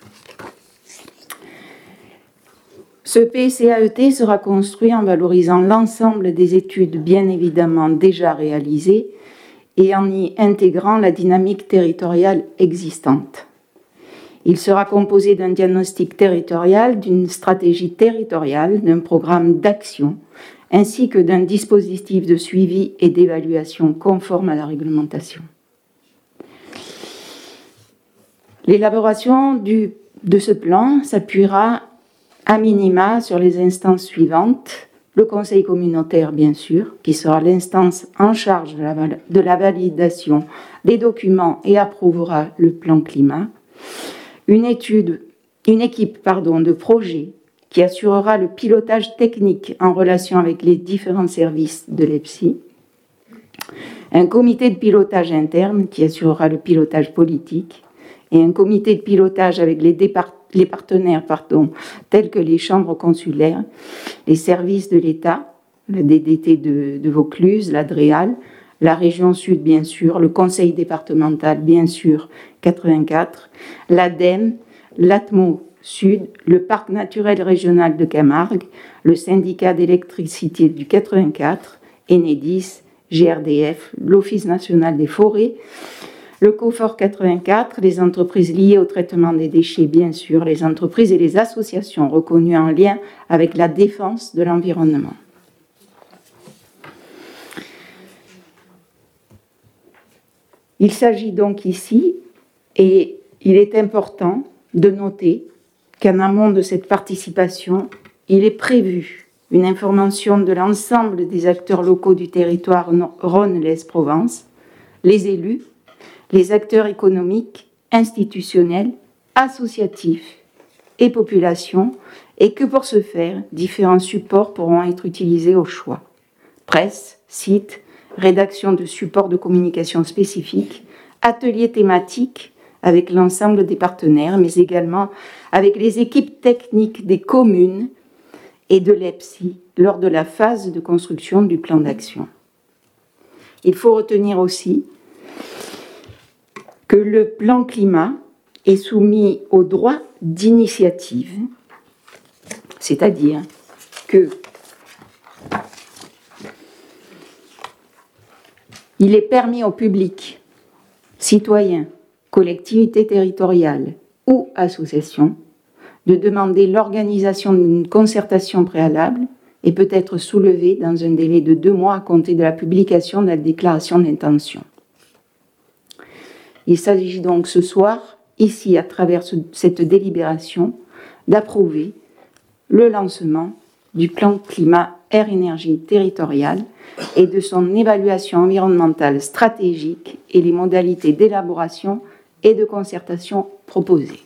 Ce PCAET sera construit en valorisant l'ensemble des études bien évidemment déjà réalisées et en y intégrant la dynamique territoriale existante. Il sera composé d'un diagnostic territorial, d'une stratégie territoriale, d'un programme d'action, ainsi que d'un dispositif de suivi et d'évaluation conforme à la réglementation. L'élaboration de ce plan s'appuiera à minima sur les instances suivantes. Le Conseil communautaire, bien sûr, qui sera l'instance en charge de la validation des documents et approuvera le plan climat. Une équipe de projet qui assurera le pilotage technique en relation avec les différents services de l'EPSI. Un comité de pilotage interne qui assurera le pilotage politique et un comité de pilotage avec les partenaires tels que les chambres consulaires, les services de l'État, le DDT de Vaucluse, l'ADREAL, la région Sud, bien sûr, le conseil départemental, bien sûr, 84, l'ADEME, l'ATMO Sud, le parc naturel régional de Camargue, le syndicat d'électricité du 84, Enedis, GRDF, l'Office national des forêts, le COFOR 84, les entreprises liées au traitement des déchets, bien sûr, les entreprises et les associations reconnues en lien avec la défense de l'environnement. Il s'agit donc ici, et il est important de noter qu'en amont de cette participation, il est prévu une information de l'ensemble des acteurs locaux du territoire Rhône-Lez-Provence, les élus, les acteurs économiques, institutionnels, associatifs et populations, et que pour ce faire, différents supports pourront être utilisés au choix. Presse, site, rédaction de supports de communication spécifiques, ateliers thématiques avec l'ensemble des partenaires, mais également avec les équipes techniques des communes et de l'EPSI lors de la phase de construction du plan d'action. Il faut retenir aussi que le plan climat est soumis au droit d'initiative, c'est-à-dire que il est permis au public, citoyens, collectivités territoriales ou associations de demander l'organisation d'une concertation préalable et peut être soulevé dans un délai de 2 mois à compter de la publication de la déclaration d'intention. Il s'agit donc ce soir, ici, à travers cette délibération, d'approuver le lancement du plan climat-air-énergie territorial et de son évaluation environnementale stratégique et les modalités d'élaboration et de concertation proposées.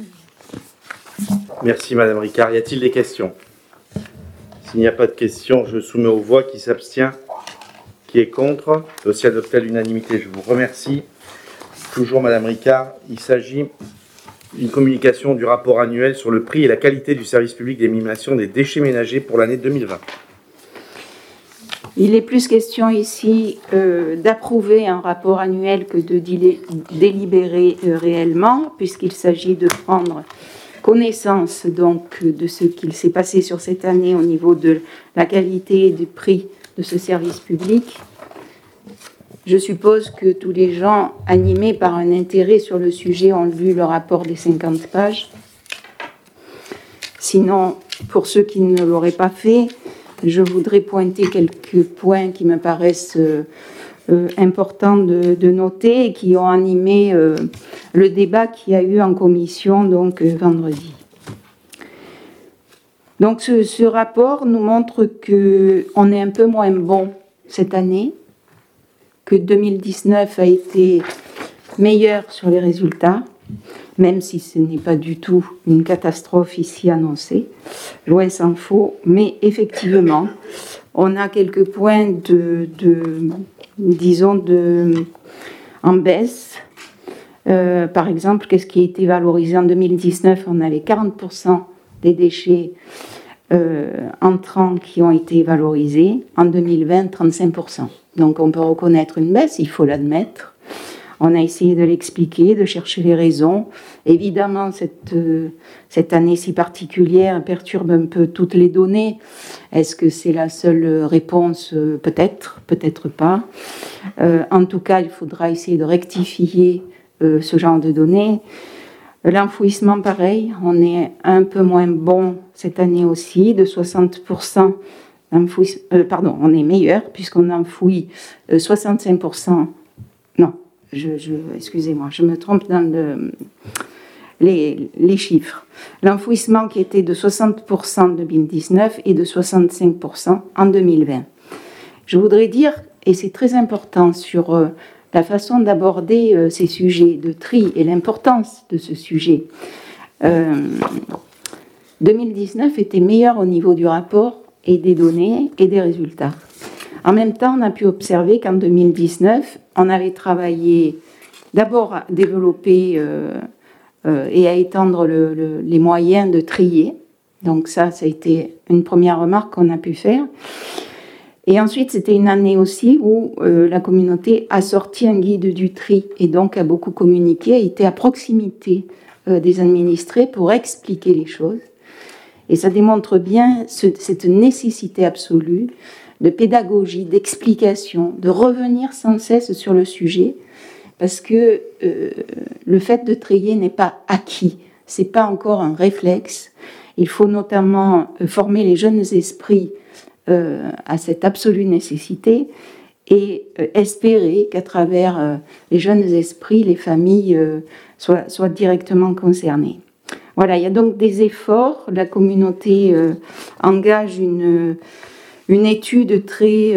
Merci Madame Ricard. Y a-t-il des questions? S'il n'y a pas de questions, je soumets aux voix. Qui s'abstient? Qui est contre? Dossier adopté à l'unanimité. Je vous remercie. Toujours Madame Ricard, il s'agit d'une communication du rapport annuel sur le prix et la qualité du service public d'élimination des déchets ménagers pour l'année 2020.
Il est plus question ici d'approuver un rapport annuel que de délibérer réellement, puisqu'il s'agit de prendre connaissance donc de ce qu'il s'est passé sur cette année au niveau de la qualité et du prix de ce service public. Je suppose que tous les gens animés par un intérêt sur le sujet ont lu le rapport des 50 pages. Sinon, pour ceux qui ne l'auraient pas fait, je voudrais pointer quelques points qui me paraissent importants de noter et qui ont animé le débat qu'il y a eu en commission donc vendredi. Donc ce rapport nous montre qu'on est un peu moins bon cette année, que 2019 a été meilleur sur les résultats, même si ce n'est pas du tout une catastrophe ici annoncée, loin s'en faut, mais effectivement, on a quelques points en baisse. Par exemple, qu'est-ce qui a été valorisé en 2019? On avait 40% des déchets entrants qui ont été valorisés. En 2020, 35%. Donc on peut reconnaître une baisse, il faut l'admettre. On a essayé de l'expliquer, de chercher les raisons. Évidemment, cette année si particulière perturbe un peu toutes les données. Est-ce que c'est la seule réponse? Peut-être, peut-être pas. En tout cas, il faudra essayer de rectifier ce genre de données. L'enfouissement, pareil, on est un peu moins bon cette année aussi, de 60%. On est meilleur puisqu'on enfouit 65%. Non, excusez-moi, je me trompe dans les chiffres. L'enfouissement qui était de 60% en 2019 et de 65% en 2020. Je voudrais dire, et c'est très important sur la façon d'aborder ces sujets de tri et l'importance de ce sujet. 2019 était meilleur au niveau du rapport et des données et des résultats. En même temps, on a pu observer qu'en 2019, on avait travaillé d'abord à développer et à étendre les moyens de trier. Donc ça a été une première remarque qu'on a pu faire. Et ensuite, c'était une année aussi où la communauté a sorti un guide du tri et donc a beaucoup communiqué, a été à proximité des administrés pour expliquer les choses. Et ça démontre bien cette nécessité absolue de pédagogie, d'explication, de revenir sans cesse sur le sujet, parce que le fait de trier n'est pas acquis, c'est pas encore un réflexe. Il faut notamment former les jeunes esprits à cette absolue nécessité et espérer qu'à travers les jeunes esprits, les familles soient directement concernées. Voilà, il y a donc des efforts. La communauté engage une étude très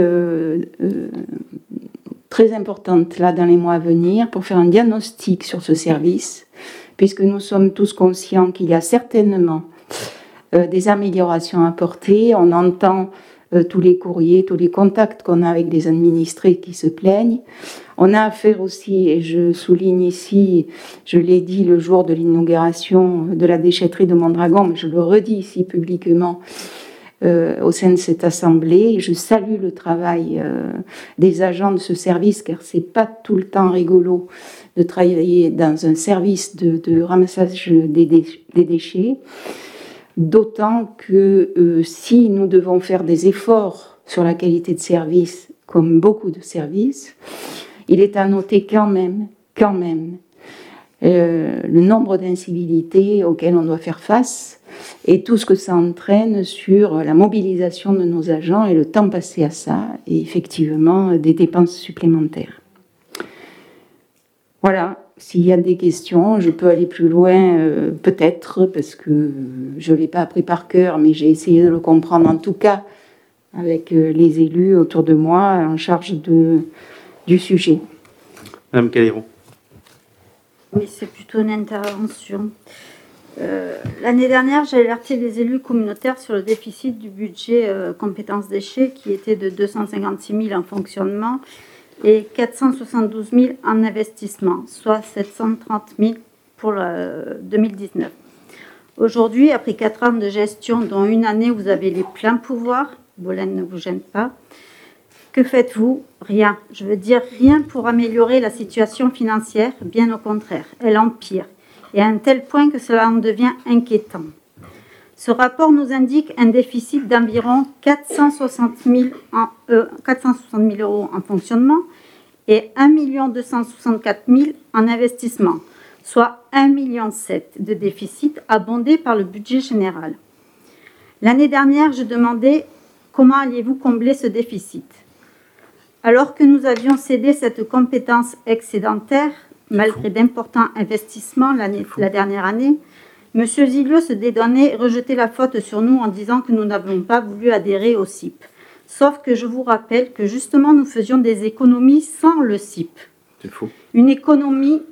importante là dans les mois à venir pour faire un diagnostic sur ce service, puisque nous sommes tous conscients qu'il y a certainement des améliorations à apporter. On entend tous les courriers, tous les contacts qu'on a avec des administrés qui se plaignent. On a affaire aussi, et je souligne ici, je l'ai dit le jour de l'inauguration de la déchetterie de Mondragon, mais je le redis ici publiquement au sein de cette assemblée. Je salue le travail des agents de ce service, car c'est pas tout le temps rigolo de travailler dans un service de ramassage des déchets. D'autant que si nous devons faire des efforts sur la qualité de service, comme beaucoup de services, il est à noter quand même, le nombre d'incivilités auxquelles on doit faire face et tout ce que ça entraîne sur la mobilisation de nos agents et le temps passé à ça, et effectivement des dépenses supplémentaires. Voilà, s'il y a des questions, je peux aller plus loin, peut-être, parce que je ne l'ai pas appris par cœur, mais j'ai essayé de le comprendre, en tout cas, avec les élus autour de moi, en charge du sujet.
Madame Calero.
Oui, c'est plutôt une intervention. L'année dernière, j'ai alerté les élus communautaires sur le déficit du budget compétences déchets qui était de 256 000 en fonctionnement et 472 000 en investissement, soit 730 000 pour 2019. Aujourd'hui, après 4 ans de gestion, dont une année où vous avez les pleins pouvoirs, Bolène ne vous gêne pas, que faites-vous? Rien. Je veux dire rien pour améliorer la situation financière, bien au contraire, elle empire. Et à un tel point que cela en devient inquiétant. Ce rapport nous indique un déficit d'environ 460 000 euros en fonctionnement et 1 264 000 en investissement, soit 1,7 million de déficit abondé par le budget général. L'année dernière, je demandais comment alliez-vous combler ce déficit. Alors que nous avions cédé cette compétence excédentaire, malgré d'importants investissements la dernière année, M. Zilliot se dédonnait et rejetait la faute sur nous en disant que nous n'avions pas voulu adhérer au CIP. Sauf que je vous rappelle que justement nous faisions des économies sans le CIP.
C'est faux.
Une économie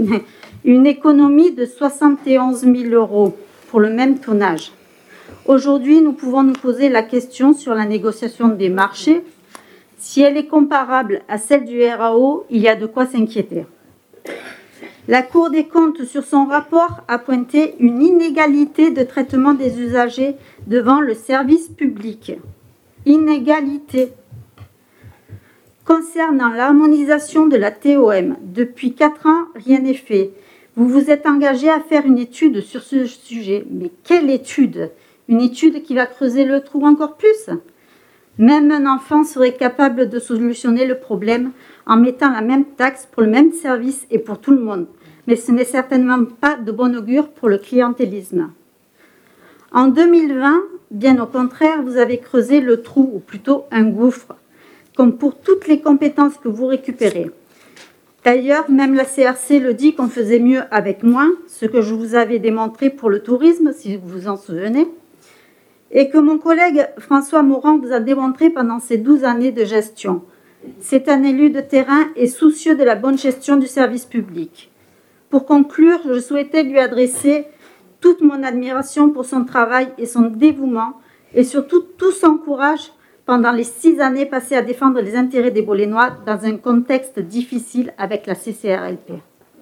de 71 000 euros pour le même tonnage. Aujourd'hui, nous pouvons nous poser la question sur la négociation des marchés. Si elle est comparable à celle du RAO, il y a de quoi s'inquiéter. La Cour des comptes, sur son rapport, a pointé une inégalité de traitement des usagers devant le service public. Inégalité. Concernant l'harmonisation de la TOM, depuis 4 ans, rien n'est fait. Vous vous êtes engagé à faire une étude sur ce sujet. Mais quelle étude? Une étude qui va creuser le trou encore plus? Même un enfant serait capable de solutionner le problème en mettant la même taxe pour le même service et pour tout le monde. Mais ce n'est certainement pas de bon augure pour le clientélisme. En 2020, bien au contraire, vous avez creusé le trou, ou plutôt un gouffre, comme pour toutes les compétences que vous récupérez. D'ailleurs, même la CRC le dit qu'on faisait mieux avec moins, ce que je vous avais démontré pour le tourisme, si vous vous en souvenez, et que mon collègue François Morand vous a démontré pendant ces 12 années de gestion. C'est un élu de terrain et soucieux de la bonne gestion du service public. Pour conclure, je souhaitais lui adresser toute mon admiration pour son travail et son dévouement, et surtout tout son courage pendant les 6 années passées à défendre les intérêts des Bolénois dans un contexte difficile avec la CCRLP.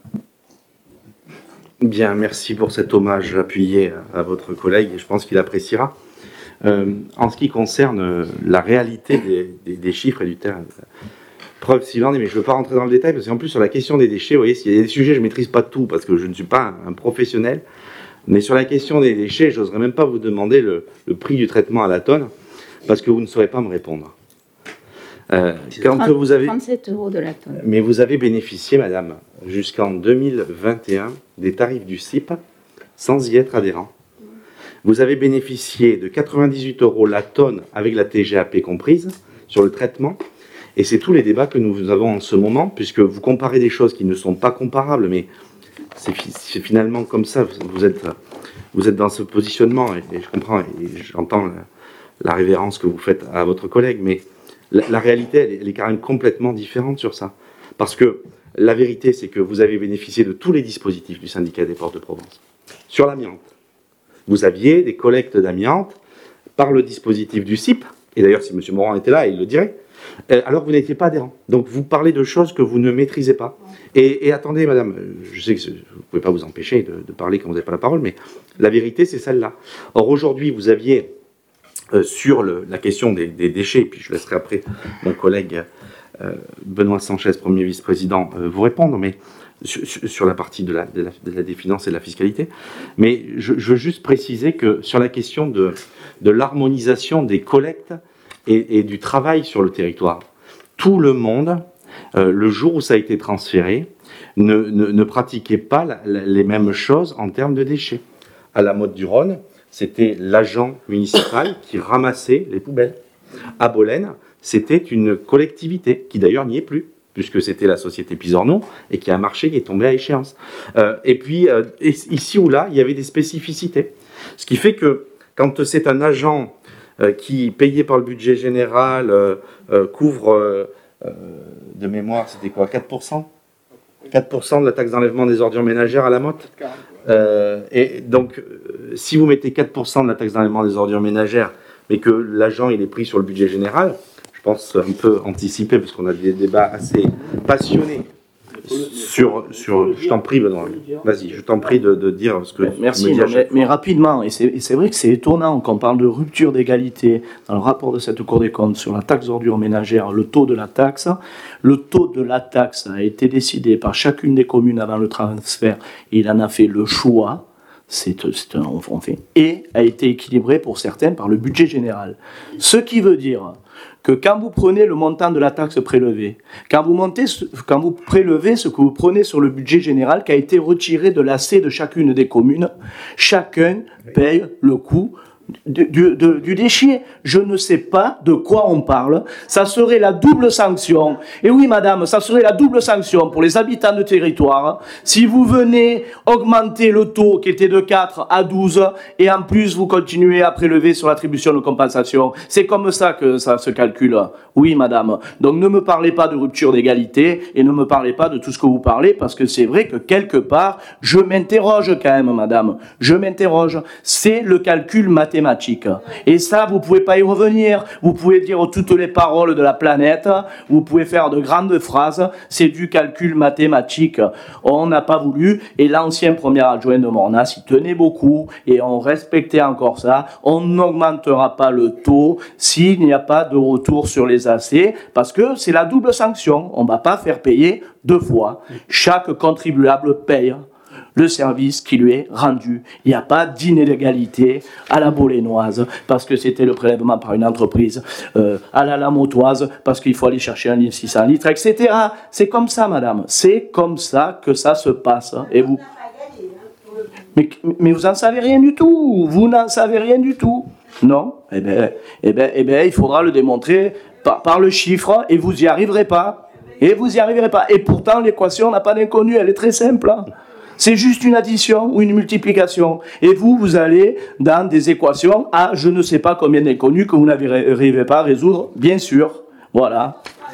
Bien, merci pour cet hommage appuyé à votre collègue, et je pense qu'il appréciera. En ce qui concerne la réalité des chiffres et du terrain, preuve s'il en est, mais je ne veux pas rentrer dans le détail, parce qu'en plus sur la question des déchets, vous voyez, s'il y a des sujets, je ne maîtrise pas tout, parce que je ne suis pas un professionnel, mais sur la question des déchets, je n'oserais même pas vous demander le prix du traitement à la tonne, parce que vous ne saurez pas me répondre. Quand vous avez
37 euros de la tonne.
Mais vous avez bénéficié, madame, jusqu'en 2021, des tarifs du CIP, sans y être adhérent. Vous avez bénéficié de 98 euros la tonne avec la TGAP comprise sur le traitement. Et c'est tous les débats que nous avons en ce moment, puisque vous comparez des choses qui ne sont pas comparables, mais c'est finalement comme ça. Vous êtes dans ce positionnement, et je comprends, et j'entends la révérence que vous faites à votre collègue, mais la réalité, elle est quand même complètement différente sur ça. Parce que la vérité, c'est que vous avez bénéficié de tous les dispositifs du syndicat des Portes de Provence. Sur l'amiante, vous aviez des collectes d'amiante par le dispositif du CIP, et d'ailleurs si M. Morand était là, il le dirait, alors que vous n'étiez pas adhérent. Donc vous parlez de choses que vous ne maîtrisez pas. Et attendez, madame, je sais que vous ne pouvez pas vous empêcher de parler quand vous n'avez pas la parole, mais la vérité, c'est celle-là. Or aujourd'hui, vous aviez, sur la question des déchets, puis je laisserai après mon collègue Benoît Sanchez, premier vice-président, vous répondre, mais sur la partie des finances et de la fiscalité. Mais je veux juste préciser que sur la question de l'harmonisation des collectes et du travail sur le territoire, tout le monde, le jour où ça a été transféré, ne pratiquait pas les mêmes choses en termes de déchets. À la Motte du Rhône, c'était l'agent municipal qui ramassait les poubelles. À Bolène, c'était une collectivité, qui d'ailleurs n'y est plus, puisque c'était la société Pisorno, et qui a marché, qui est tombé à échéance. Et puis, ici ou là, il y avait des spécificités. Ce qui fait que, quand c'est un agent qui, payé par le budget général, couvre, de mémoire, c'était quoi, 4% 4% de la taxe d'enlèvement des ordures ménagères à la motte. Et donc, si vous mettez 4% de la taxe d'enlèvement des ordures ménagères, mais que l'agent il est pris sur le budget général, je pense un peu anticiper, parce qu'on a des débats assez passionnés sur je t'en prie, Benoît, vas-y, je t'en prie de dire ce que
merci,
tu me dis
mais rapidement, et c'est vrai que c'est étonnant qu'on parle de rupture d'égalité dans le rapport de cette Cour des comptes sur la taxe d'ordures ménagères, le taux de la taxe a été décidé par chacune des communes avant le transfert, et il en a fait le choix, et a été équilibré pour certains par le budget général. Ce qui veut dire que quand vous prenez le montant de la taxe prélevée, quand vous prélevez ce que vous prenez sur le budget général qui a été retiré de l'AC de chacune des communes, chacun paye le coût du déchet. Je ne sais pas de quoi on parle. Ça serait la double sanction. Et oui, madame, ça serait la double sanction pour les habitants de territoire. Si vous venez augmenter le taux qui était de 4 à 12 et en plus vous continuez à prélever sur l'attribution de compensation. C'est comme ça que ça se calcule. Oui, madame. Donc ne me parlez pas de rupture d'égalité et ne me parlez pas de tout ce que vous parlez parce que c'est vrai que quelque part, je m'interroge quand même, madame. Je m'interroge. C'est le calcul mathématique. Et ça, vous pouvez pas y revenir. Vous pouvez dire toutes les paroles de la planète. Vous pouvez faire de grandes phrases. C'est du calcul mathématique. On n'a pas voulu. Et l'ancien premier adjoint de Mornas s'y tenait beaucoup. Et on respectait encore ça. On n'augmentera pas le taux s'il n'y a pas de retour sur les AC. Parce que c'est la double sanction. On va pas faire payer deux fois. Chaque contribuable paye le service qui lui est rendu. Il n'y a pas d'inégalité à la Bolénoise parce que c'était le prélèvement par une entreprise, à la Lamotoise parce qu'il faut aller chercher 1 600 litres, etc. C'est comme ça, madame. C'est comme ça que ça se passe. Et vous... Mais vous n'en savez rien du tout. Vous n'en savez rien du tout. Non? Eh bien, il faudra le démontrer par le chiffre et vous n'y arriverez pas. Et vous n'y arriverez pas. Et pourtant, l'équation n'a pas d'inconnu. Elle est très simple. C'est juste une addition ou une multiplication. Et vous allez dans des équations à je ne sais pas combien d'inconnus que vous n'arrivez pas à résoudre, bien sûr. Voilà.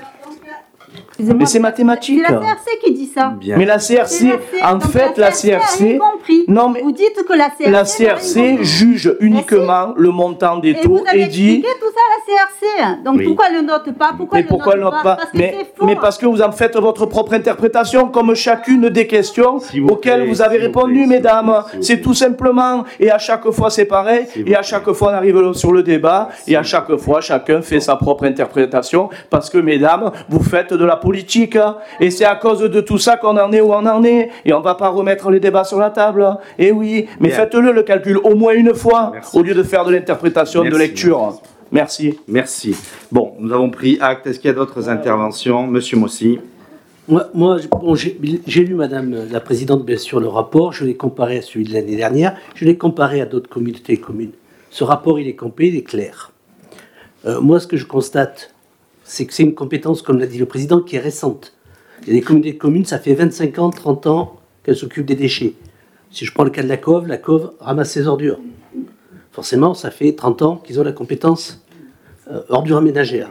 Mais c'est mathématique.
C'est la CRC qui dit ça.
Bien.
Mais la CRC, en fait, la CRC...
Non, mais vous dites que la CRC
juge uniquement le montant des taux et dit...
expliqué tout ça à la CRC. Donc pourquoi elle ne note pas? Pourquoi elle ne note pas?
Mais parce que vous en faites votre propre interprétation, comme chacune des questions auxquelles vous avez répondu, mesdames. C'est tout simplement. Et à chaque fois, c'est pareil. Et à chaque fois, on arrive sur le débat. Et à chaque fois, chacun fait sa propre interprétation. Parce que, mesdames, vous faites de la politique. Et c'est à cause de tout ça qu'on en est où on en est. Et on ne va pas remettre les débats sur la table. Et oui, mais faites-le le calcul au moins une fois, au lieu de faire de l'interprétation de lecture. Merci.
Merci. Bon, nous avons pris acte. Est-ce qu'il y a d'autres interventions? Monsieur Mossy.
Moi j'ai lu, madame la présidente, bien sûr, le rapport. Je l'ai comparé à celui de l'année dernière. Je l'ai comparé à d'autres communautés et communes. Ce rapport, il est complet, il est clair. Moi, ce que je constate, c'est que c'est une compétence, comme l'a dit le président, qui est récente. Il y a des communautés de communes, ça fait 25 ans, 30 ans qu'elles s'occupent des déchets. Si je prends le cas de la COV ramasse ses ordures. Forcément, ça fait 30 ans qu'ils ont la compétence ordures ménagères.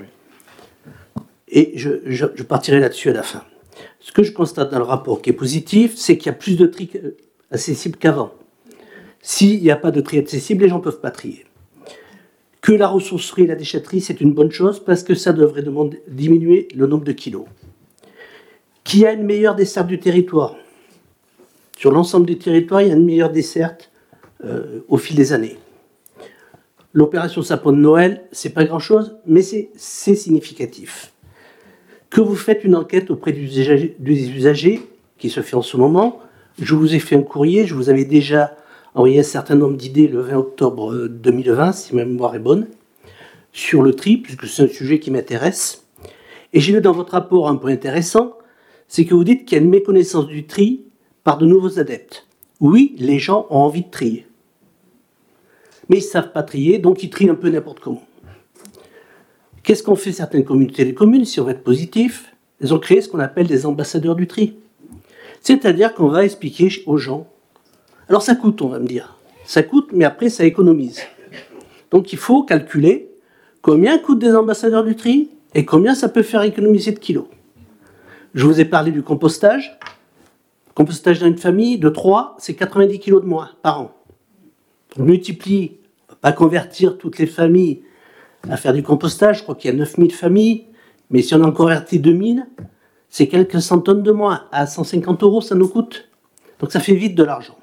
Et je partirai là-dessus à la fin. Ce que je constate dans le rapport qui est positif, c'est qu'il y a plus de tri accessible qu'avant. S'il n'y a pas de tri accessible, les gens ne peuvent pas trier. Que la ressourcerie et la déchetterie, c'est une bonne chose parce que ça devrait diminuer le nombre de kilos. Qu'il y a une meilleure desserte du territoire. Sur l'ensemble du territoire, il y a une meilleure desserte au fil des années. L'opération sapin de Noël, c'est pas grand-chose, mais c'est significatif. Que vous faites une enquête auprès des usagers, qui se fait en ce moment. Je vous ai fait un courrier, je vous avais déjà envoyé un certain nombre d'idées le 20 octobre 2020, si ma mémoire est bonne, sur le tri, puisque c'est un sujet qui m'intéresse. Et j'ai lu dans votre rapport un point intéressant, c'est que vous dites qu'il y a une méconnaissance du tri par de nouveaux adeptes. Oui, les gens ont envie de trier. Mais ils ne savent pas trier, donc ils trient un peu n'importe comment. Qu'est-ce qu'ont fait certaines communautés? Les communes, si on veut être positif, elles ont créé ce qu'on appelle des ambassadeurs du tri. C'est-à-dire qu'on va expliquer aux gens. Alors ça coûte, on va me dire. Ça coûte, mais après ça économise. Donc il faut calculer combien coûtent des ambassadeurs du tri et combien ça peut faire économiser de kilos. Je vous ai parlé du compostage. Compostage dans une famille de 3, c'est 90 kilos de moins par an. On multiplie, on ne va pas convertir toutes les familles à faire du compostage. Je crois qu'il y a 9000 familles, mais si on en convertit 2000, c'est quelques centaines de moins. À 150 €, ça nous coûte. Donc ça fait vite de l'argent.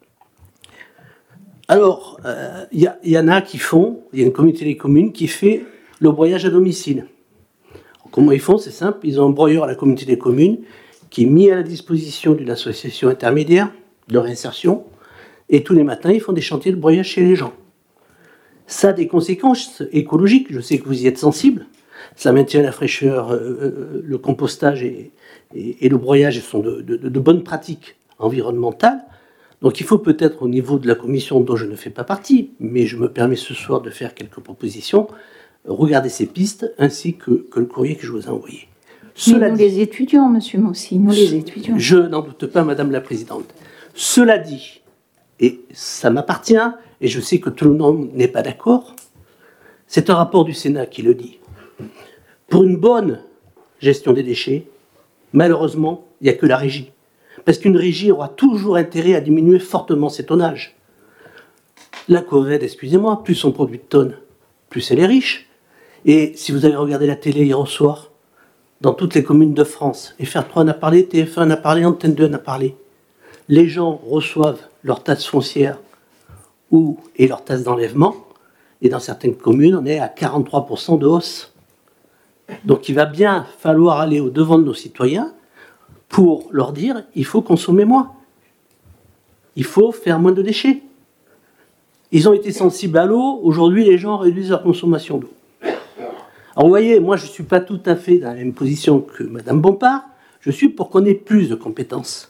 Alors, il y en a qui font, il y a une communauté des communes qui fait le broyage à domicile. Alors, comment ils font? C'est simple, ils ont un broyeur à la communauté des communes qui est mis à la disposition d'une association intermédiaire de réinsertion, et tous les matins, ils font des chantiers de broyage chez les gens. Ça a des conséquences écologiques, je sais que vous y êtes sensible. Ça maintient la fraîcheur, le compostage et le broyage sont de bonnes pratiques environnementales. Donc il faut peut-être au niveau de la commission dont je ne fais pas partie, mais je me permets ce soir de faire quelques propositions, regarder ces pistes ainsi que le courrier que je vous ai envoyé.
Mais nous les étudions, monsieur Mossy, nous les étudions.
Je n'en doute pas, madame la présidente. Cela dit, et ça m'appartient, et je sais que tout le monde n'est pas d'accord, c'est un rapport du Sénat qui le dit. Pour une bonne gestion des déchets, malheureusement, il n'y a que la régie. Parce qu'une régie aura toujours intérêt à diminuer fortement ses tonnages. La Coved, excusez-moi, plus on produit de tonnes, plus elle est riche. Et si vous avez regardé la télé hier au soir, dans toutes les communes de France, FR3 en a parlé, TF1 en a parlé, Antenne 2 en a parlé, les gens reçoivent leur taxe foncière et leur taxe d'enlèvement, et dans certaines communes, on est à 43% de hausse. Donc il va bien falloir aller au-devant de nos citoyens pour leur dire il faut consommer moins. Il faut faire moins de déchets. Ils ont été sensibles à l'eau, aujourd'hui les gens réduisent leur consommation d'eau. Alors vous voyez, moi je ne suis pas tout à fait dans la même position que Mme Bompard, je suis pour qu'on ait plus de compétences.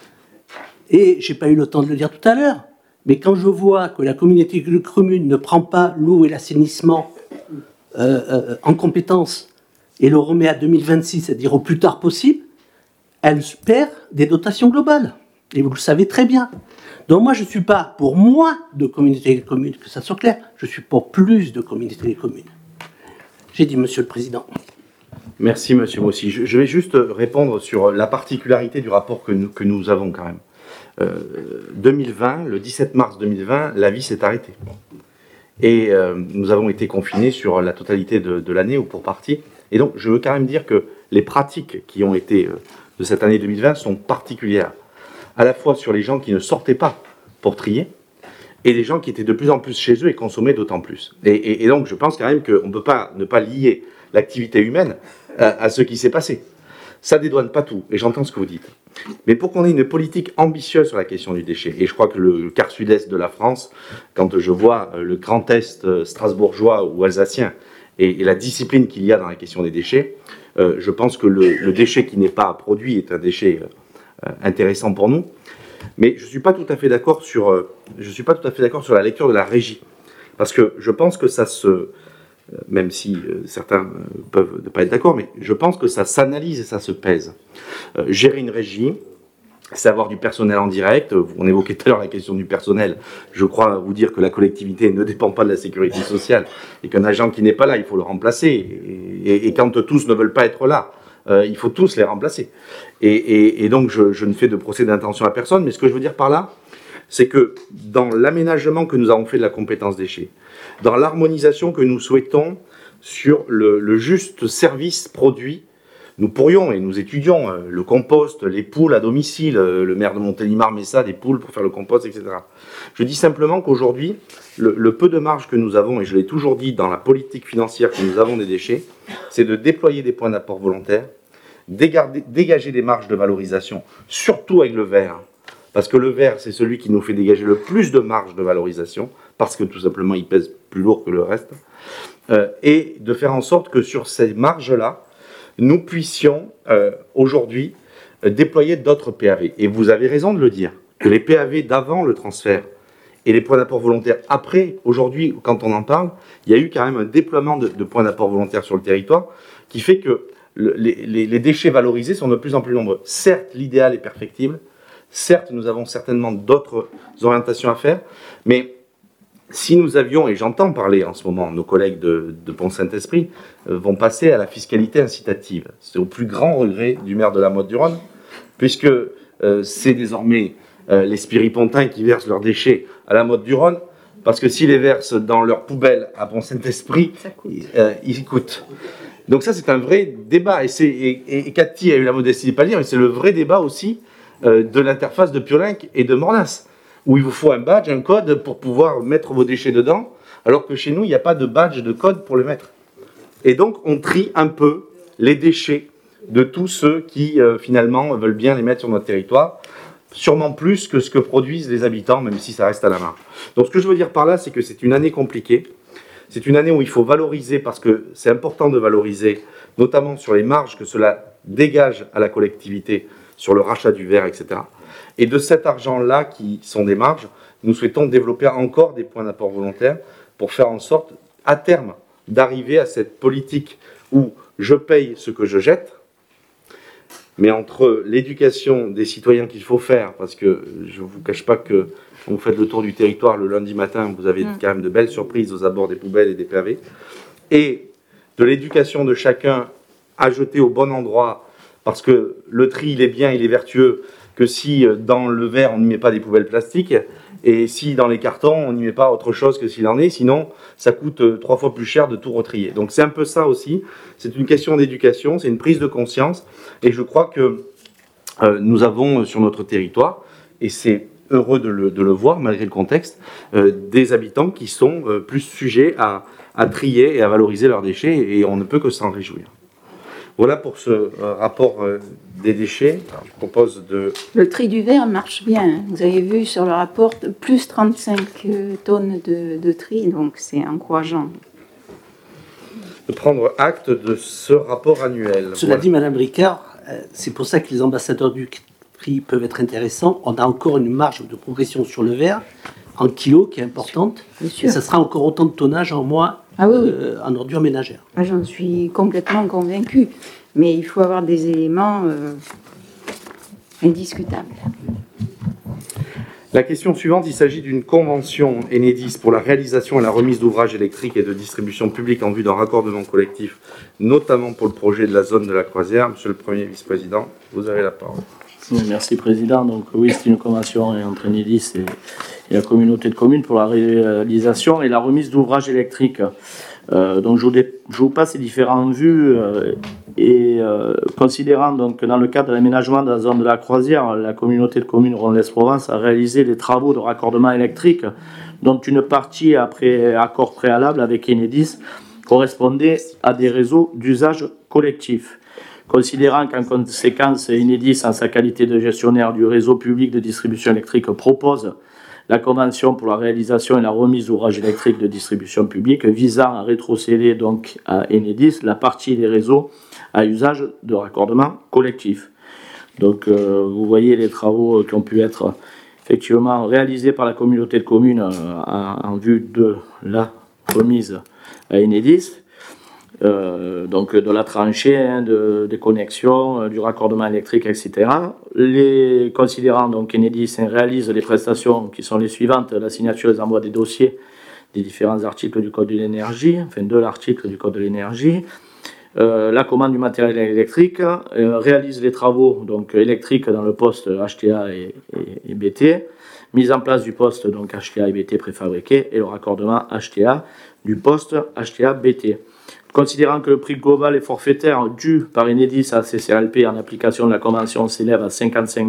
Et je n'ai pas eu le temps de le dire tout à l'heure, mais quand je vois que la communauté de communes ne prend pas l'eau et l'assainissement en compétence et le remet à 2026, c'est-à-dire au plus tard possible, elle perd des dotations globales. Et vous le savez très bien. Donc moi, je ne suis pas pour moins de communautés de communes, que ça soit clair. Je suis pour plus de communautés de communes. J'ai dit, monsieur le président.
Merci, monsieur Mossy. Je vais juste répondre sur la particularité du rapport que nous avons quand même. 2020, le 17 mars 2020, la vie s'est arrêtée. Et nous avons été confinés sur la totalité de l'année, ou pour partie. Et donc, je veux quand même dire que les pratiques qui ont été de cette année 2020 sont particulières. À la fois sur les gens qui ne sortaient pas pour trier, et les gens qui étaient de plus en plus chez eux et consommaient d'autant plus. Et donc, je pense quand même qu'on ne peut pas ne pas lier l'activité humaine à ce qui s'est passé. Ça ne dédouane pas tout, et j'entends ce que vous dites. Mais pour qu'on ait une politique ambitieuse sur la question du déchet, et je crois que le quart sud-est de la France, quand je vois le grand est strasbourgeois ou alsacien, et la discipline qu'il y a dans la question des déchets, je pense que le déchet qui n'est pas produit est un déchet intéressant pour nous. Mais je ne suis pas tout à fait d'accord sur la lecture de la régie. Parce que je pense que ça se... Même si certains peuvent ne pas être d'accord, mais je pense que ça s'analyse et ça se pèse. Gérer une régie, c'est avoir du personnel en direct. On évoquait tout à l'heure la question du personnel. Je crois vous dire que la collectivité ne dépend pas de la sécurité sociale et qu'un agent qui n'est pas là, il faut le remplacer. Et quand tous ne veulent pas être là, il faut tous les remplacer. Et donc, je ne fais de procès d'intention à personne, mais ce que je veux dire par là, c'est que dans l'aménagement que nous avons fait de la compétence déchets, dans l'harmonisation que nous souhaitons sur le juste service produit, nous pourrions, et nous étudions, le compost, les poules à domicile, le maire de Montélimar met ça, des poules pour faire le compost, etc. Je dis simplement qu'aujourd'hui, le peu de marge que nous avons, et je l'ai toujours dit dans la politique financière que nous avons des déchets, c'est de déployer des points d'apport volontaires, dégager des marges de valorisation, surtout avec le verre. Parce que le verre, c'est celui qui nous fait dégager le plus de marge de valorisation, parce que tout simplement, il pèse plus lourd que le reste, et de faire en sorte que sur ces marges-là, nous puissions aujourd'hui déployer d'autres PAV. Et vous avez raison de le dire, que les PAV d'avant le transfert et les points d'apport volontaires après, aujourd'hui, quand on en parle, il y a eu quand même un déploiement de points d'apport volontaires sur le territoire qui fait que les déchets valorisés sont de plus en plus nombreux. Certes, l'idéal est perfectible. Certes, nous avons certainement d'autres orientations à faire. Mais si nous avions, et j'entends parler en ce moment, nos collègues de Pont-Saint-Esprit vont passer à la fiscalité incitative. C'est au plus grand regret du maire de la Motte-du-Rhône, puisque c'est désormais les spiripontins qui versent leurs déchets à la Motte-du-Rhône, parce que s'ils les versent dans leur poubelle à Pont-Saint-Esprit, ils coûtent. Donc ça, c'est un vrai débat. Et Cathy a eu la modestie de ne pas le dire, mais c'est le vrai débat aussi de l'interface de Piolenc et de Mornas, où il vous faut un badge, un code pour pouvoir mettre vos déchets dedans, alors que chez nous, il n'y a pas de badge, de code pour les mettre. Et donc, on trie un peu les déchets de tous ceux qui, finalement, veulent bien les mettre sur notre territoire, sûrement plus que ce que produisent les habitants, même si ça reste à la marge. Donc, ce que je veux dire par là, c'est que c'est une année compliquée. C'est une année où il faut valoriser, parce que c'est important de valoriser, notamment sur les marges que cela dégage à la collectivité, sur le rachat du verre, etc. Et de cet argent-là, qui sont des marges, nous souhaitons développer encore des points d'apport volontaires pour faire en sorte, à terme, d'arriver à cette politique où je paye ce que je jette, mais entre l'éducation des citoyens qu'il faut faire, parce que je ne vous cache pas que quand vous faites le tour du territoire le lundi matin, vous avez quand même de belles surprises aux abords des poubelles et des pavés, et de l'éducation de chacun à jeter au bon endroit, parce que le tri, il est bien, il est vertueux, que si dans le verre, on n'y met pas des poubelles plastiques, et si dans les cartons, on n'y met pas autre chose que s'il en est, sinon ça coûte 3 fois plus cher de tout retrier. Donc c'est un peu ça aussi, c'est une question d'éducation, c'est une prise de conscience, et je crois que nous avons sur notre territoire, et c'est heureux de le voir malgré le contexte, des habitants qui sont plus sujets à trier et à valoriser leurs déchets, et on ne peut que s'en réjouir. Voilà pour ce rapport des déchets. Alors, je propose de...
Le tri du verre marche bien. Vous avez vu sur le rapport, plus 35 tonnes de tri, donc c'est encourageant.
De prendre acte de ce rapport annuel.
Cela dit, Madame Ricard, c'est pour ça que les ambassadeurs du tri peuvent être intéressants. On a encore une marge de progression sur le verre en kilos qui est importante. Et ça sera encore autant de tonnage en moins en ordures ménagères.
Ah, j'en suis complètement convaincue. Mais il faut avoir des éléments indiscutables.
La question suivante, il s'agit d'une convention Enedis pour la réalisation et la remise d'ouvrages électriques et de distribution publique en vue d'un raccordement collectif, notamment pour le projet de la zone de la Croisière. Monsieur le Premier vice-président, vous avez la parole.
Merci Président. Donc oui, c'est une convention entre Enedis et la communauté de communes pour la réalisation et la remise d'ouvrages électriques. Donc je vous passe ces différentes vues considérant donc que dans le cadre de l'aménagement de la zone de la Croisière, la communauté de communes Rhône-Lez-Provence a réalisé des travaux de raccordement électrique, dont une partie après accord préalable avec Enedis correspondait à des réseaux d'usage collectif. Considérant qu'en conséquence, Enedis, en sa qualité de gestionnaire du réseau public de distribution électrique, propose la convention pour la réalisation et la remise d'ouvrages électriques de distribution publique visant à rétrocéder donc à Enedis la partie des réseaux à usage de raccordement collectif. Donc vous voyez les travaux qui ont pu être effectivement réalisés par la communauté de communes en vue de la remise à Enedis. Donc de la tranchée, des connexions, du raccordement électrique, etc. Considérant donc Enedis réalise les prestations qui sont les suivantes: la signature et les envois des dossiers des différents articles du Code de l'énergie, enfin de l'article du Code de l'énergie, la commande du matériel électrique, réalise les travaux donc électriques dans le poste HTA et BT, mise en place du poste donc HTA et BT préfabriqué et le raccordement HTA du poste HTA BT. Considérant que le prix global et forfaitaire dû par Enedis à CCRLP en application de la convention s'élève à 55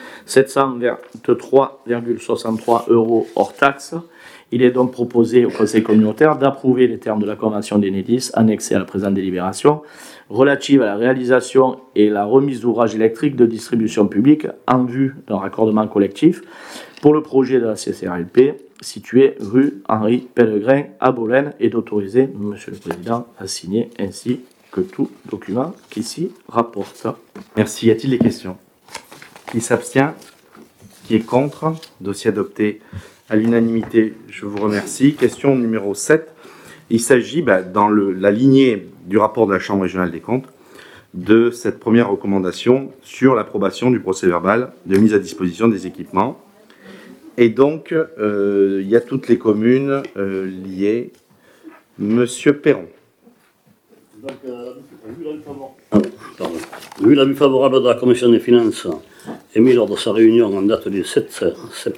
723,63 € hors taxe, il est donc proposé au Conseil communautaire d'approuver les termes de la convention d'Enedis annexée à la présente délibération relative à la réalisation et la remise d'ouvrages électriques de distribution publique en vue d'un raccordement collectif pour le projet de la CCRLP situé rue Henri Pellegrin à Bolène et d'autoriser Monsieur le Président à signer ainsi que tout document qui s'y rapporte.
Merci. Y a-t-il des questions? Qui s'abstient? Qui est contre? Dossier adopté à l'unanimité. Je vous remercie. Question numéro 7. Il s'agit, dans la lignée du rapport de la Chambre régionale des comptes, de cette première recommandation sur l'approbation du procès-verbal de mise à disposition des équipements. Et donc, il y a toutes les communes liées. Monsieur Perron.
Donc, vu l'avis favorable de la Commission des finances émis lors de sa réunion en date du 7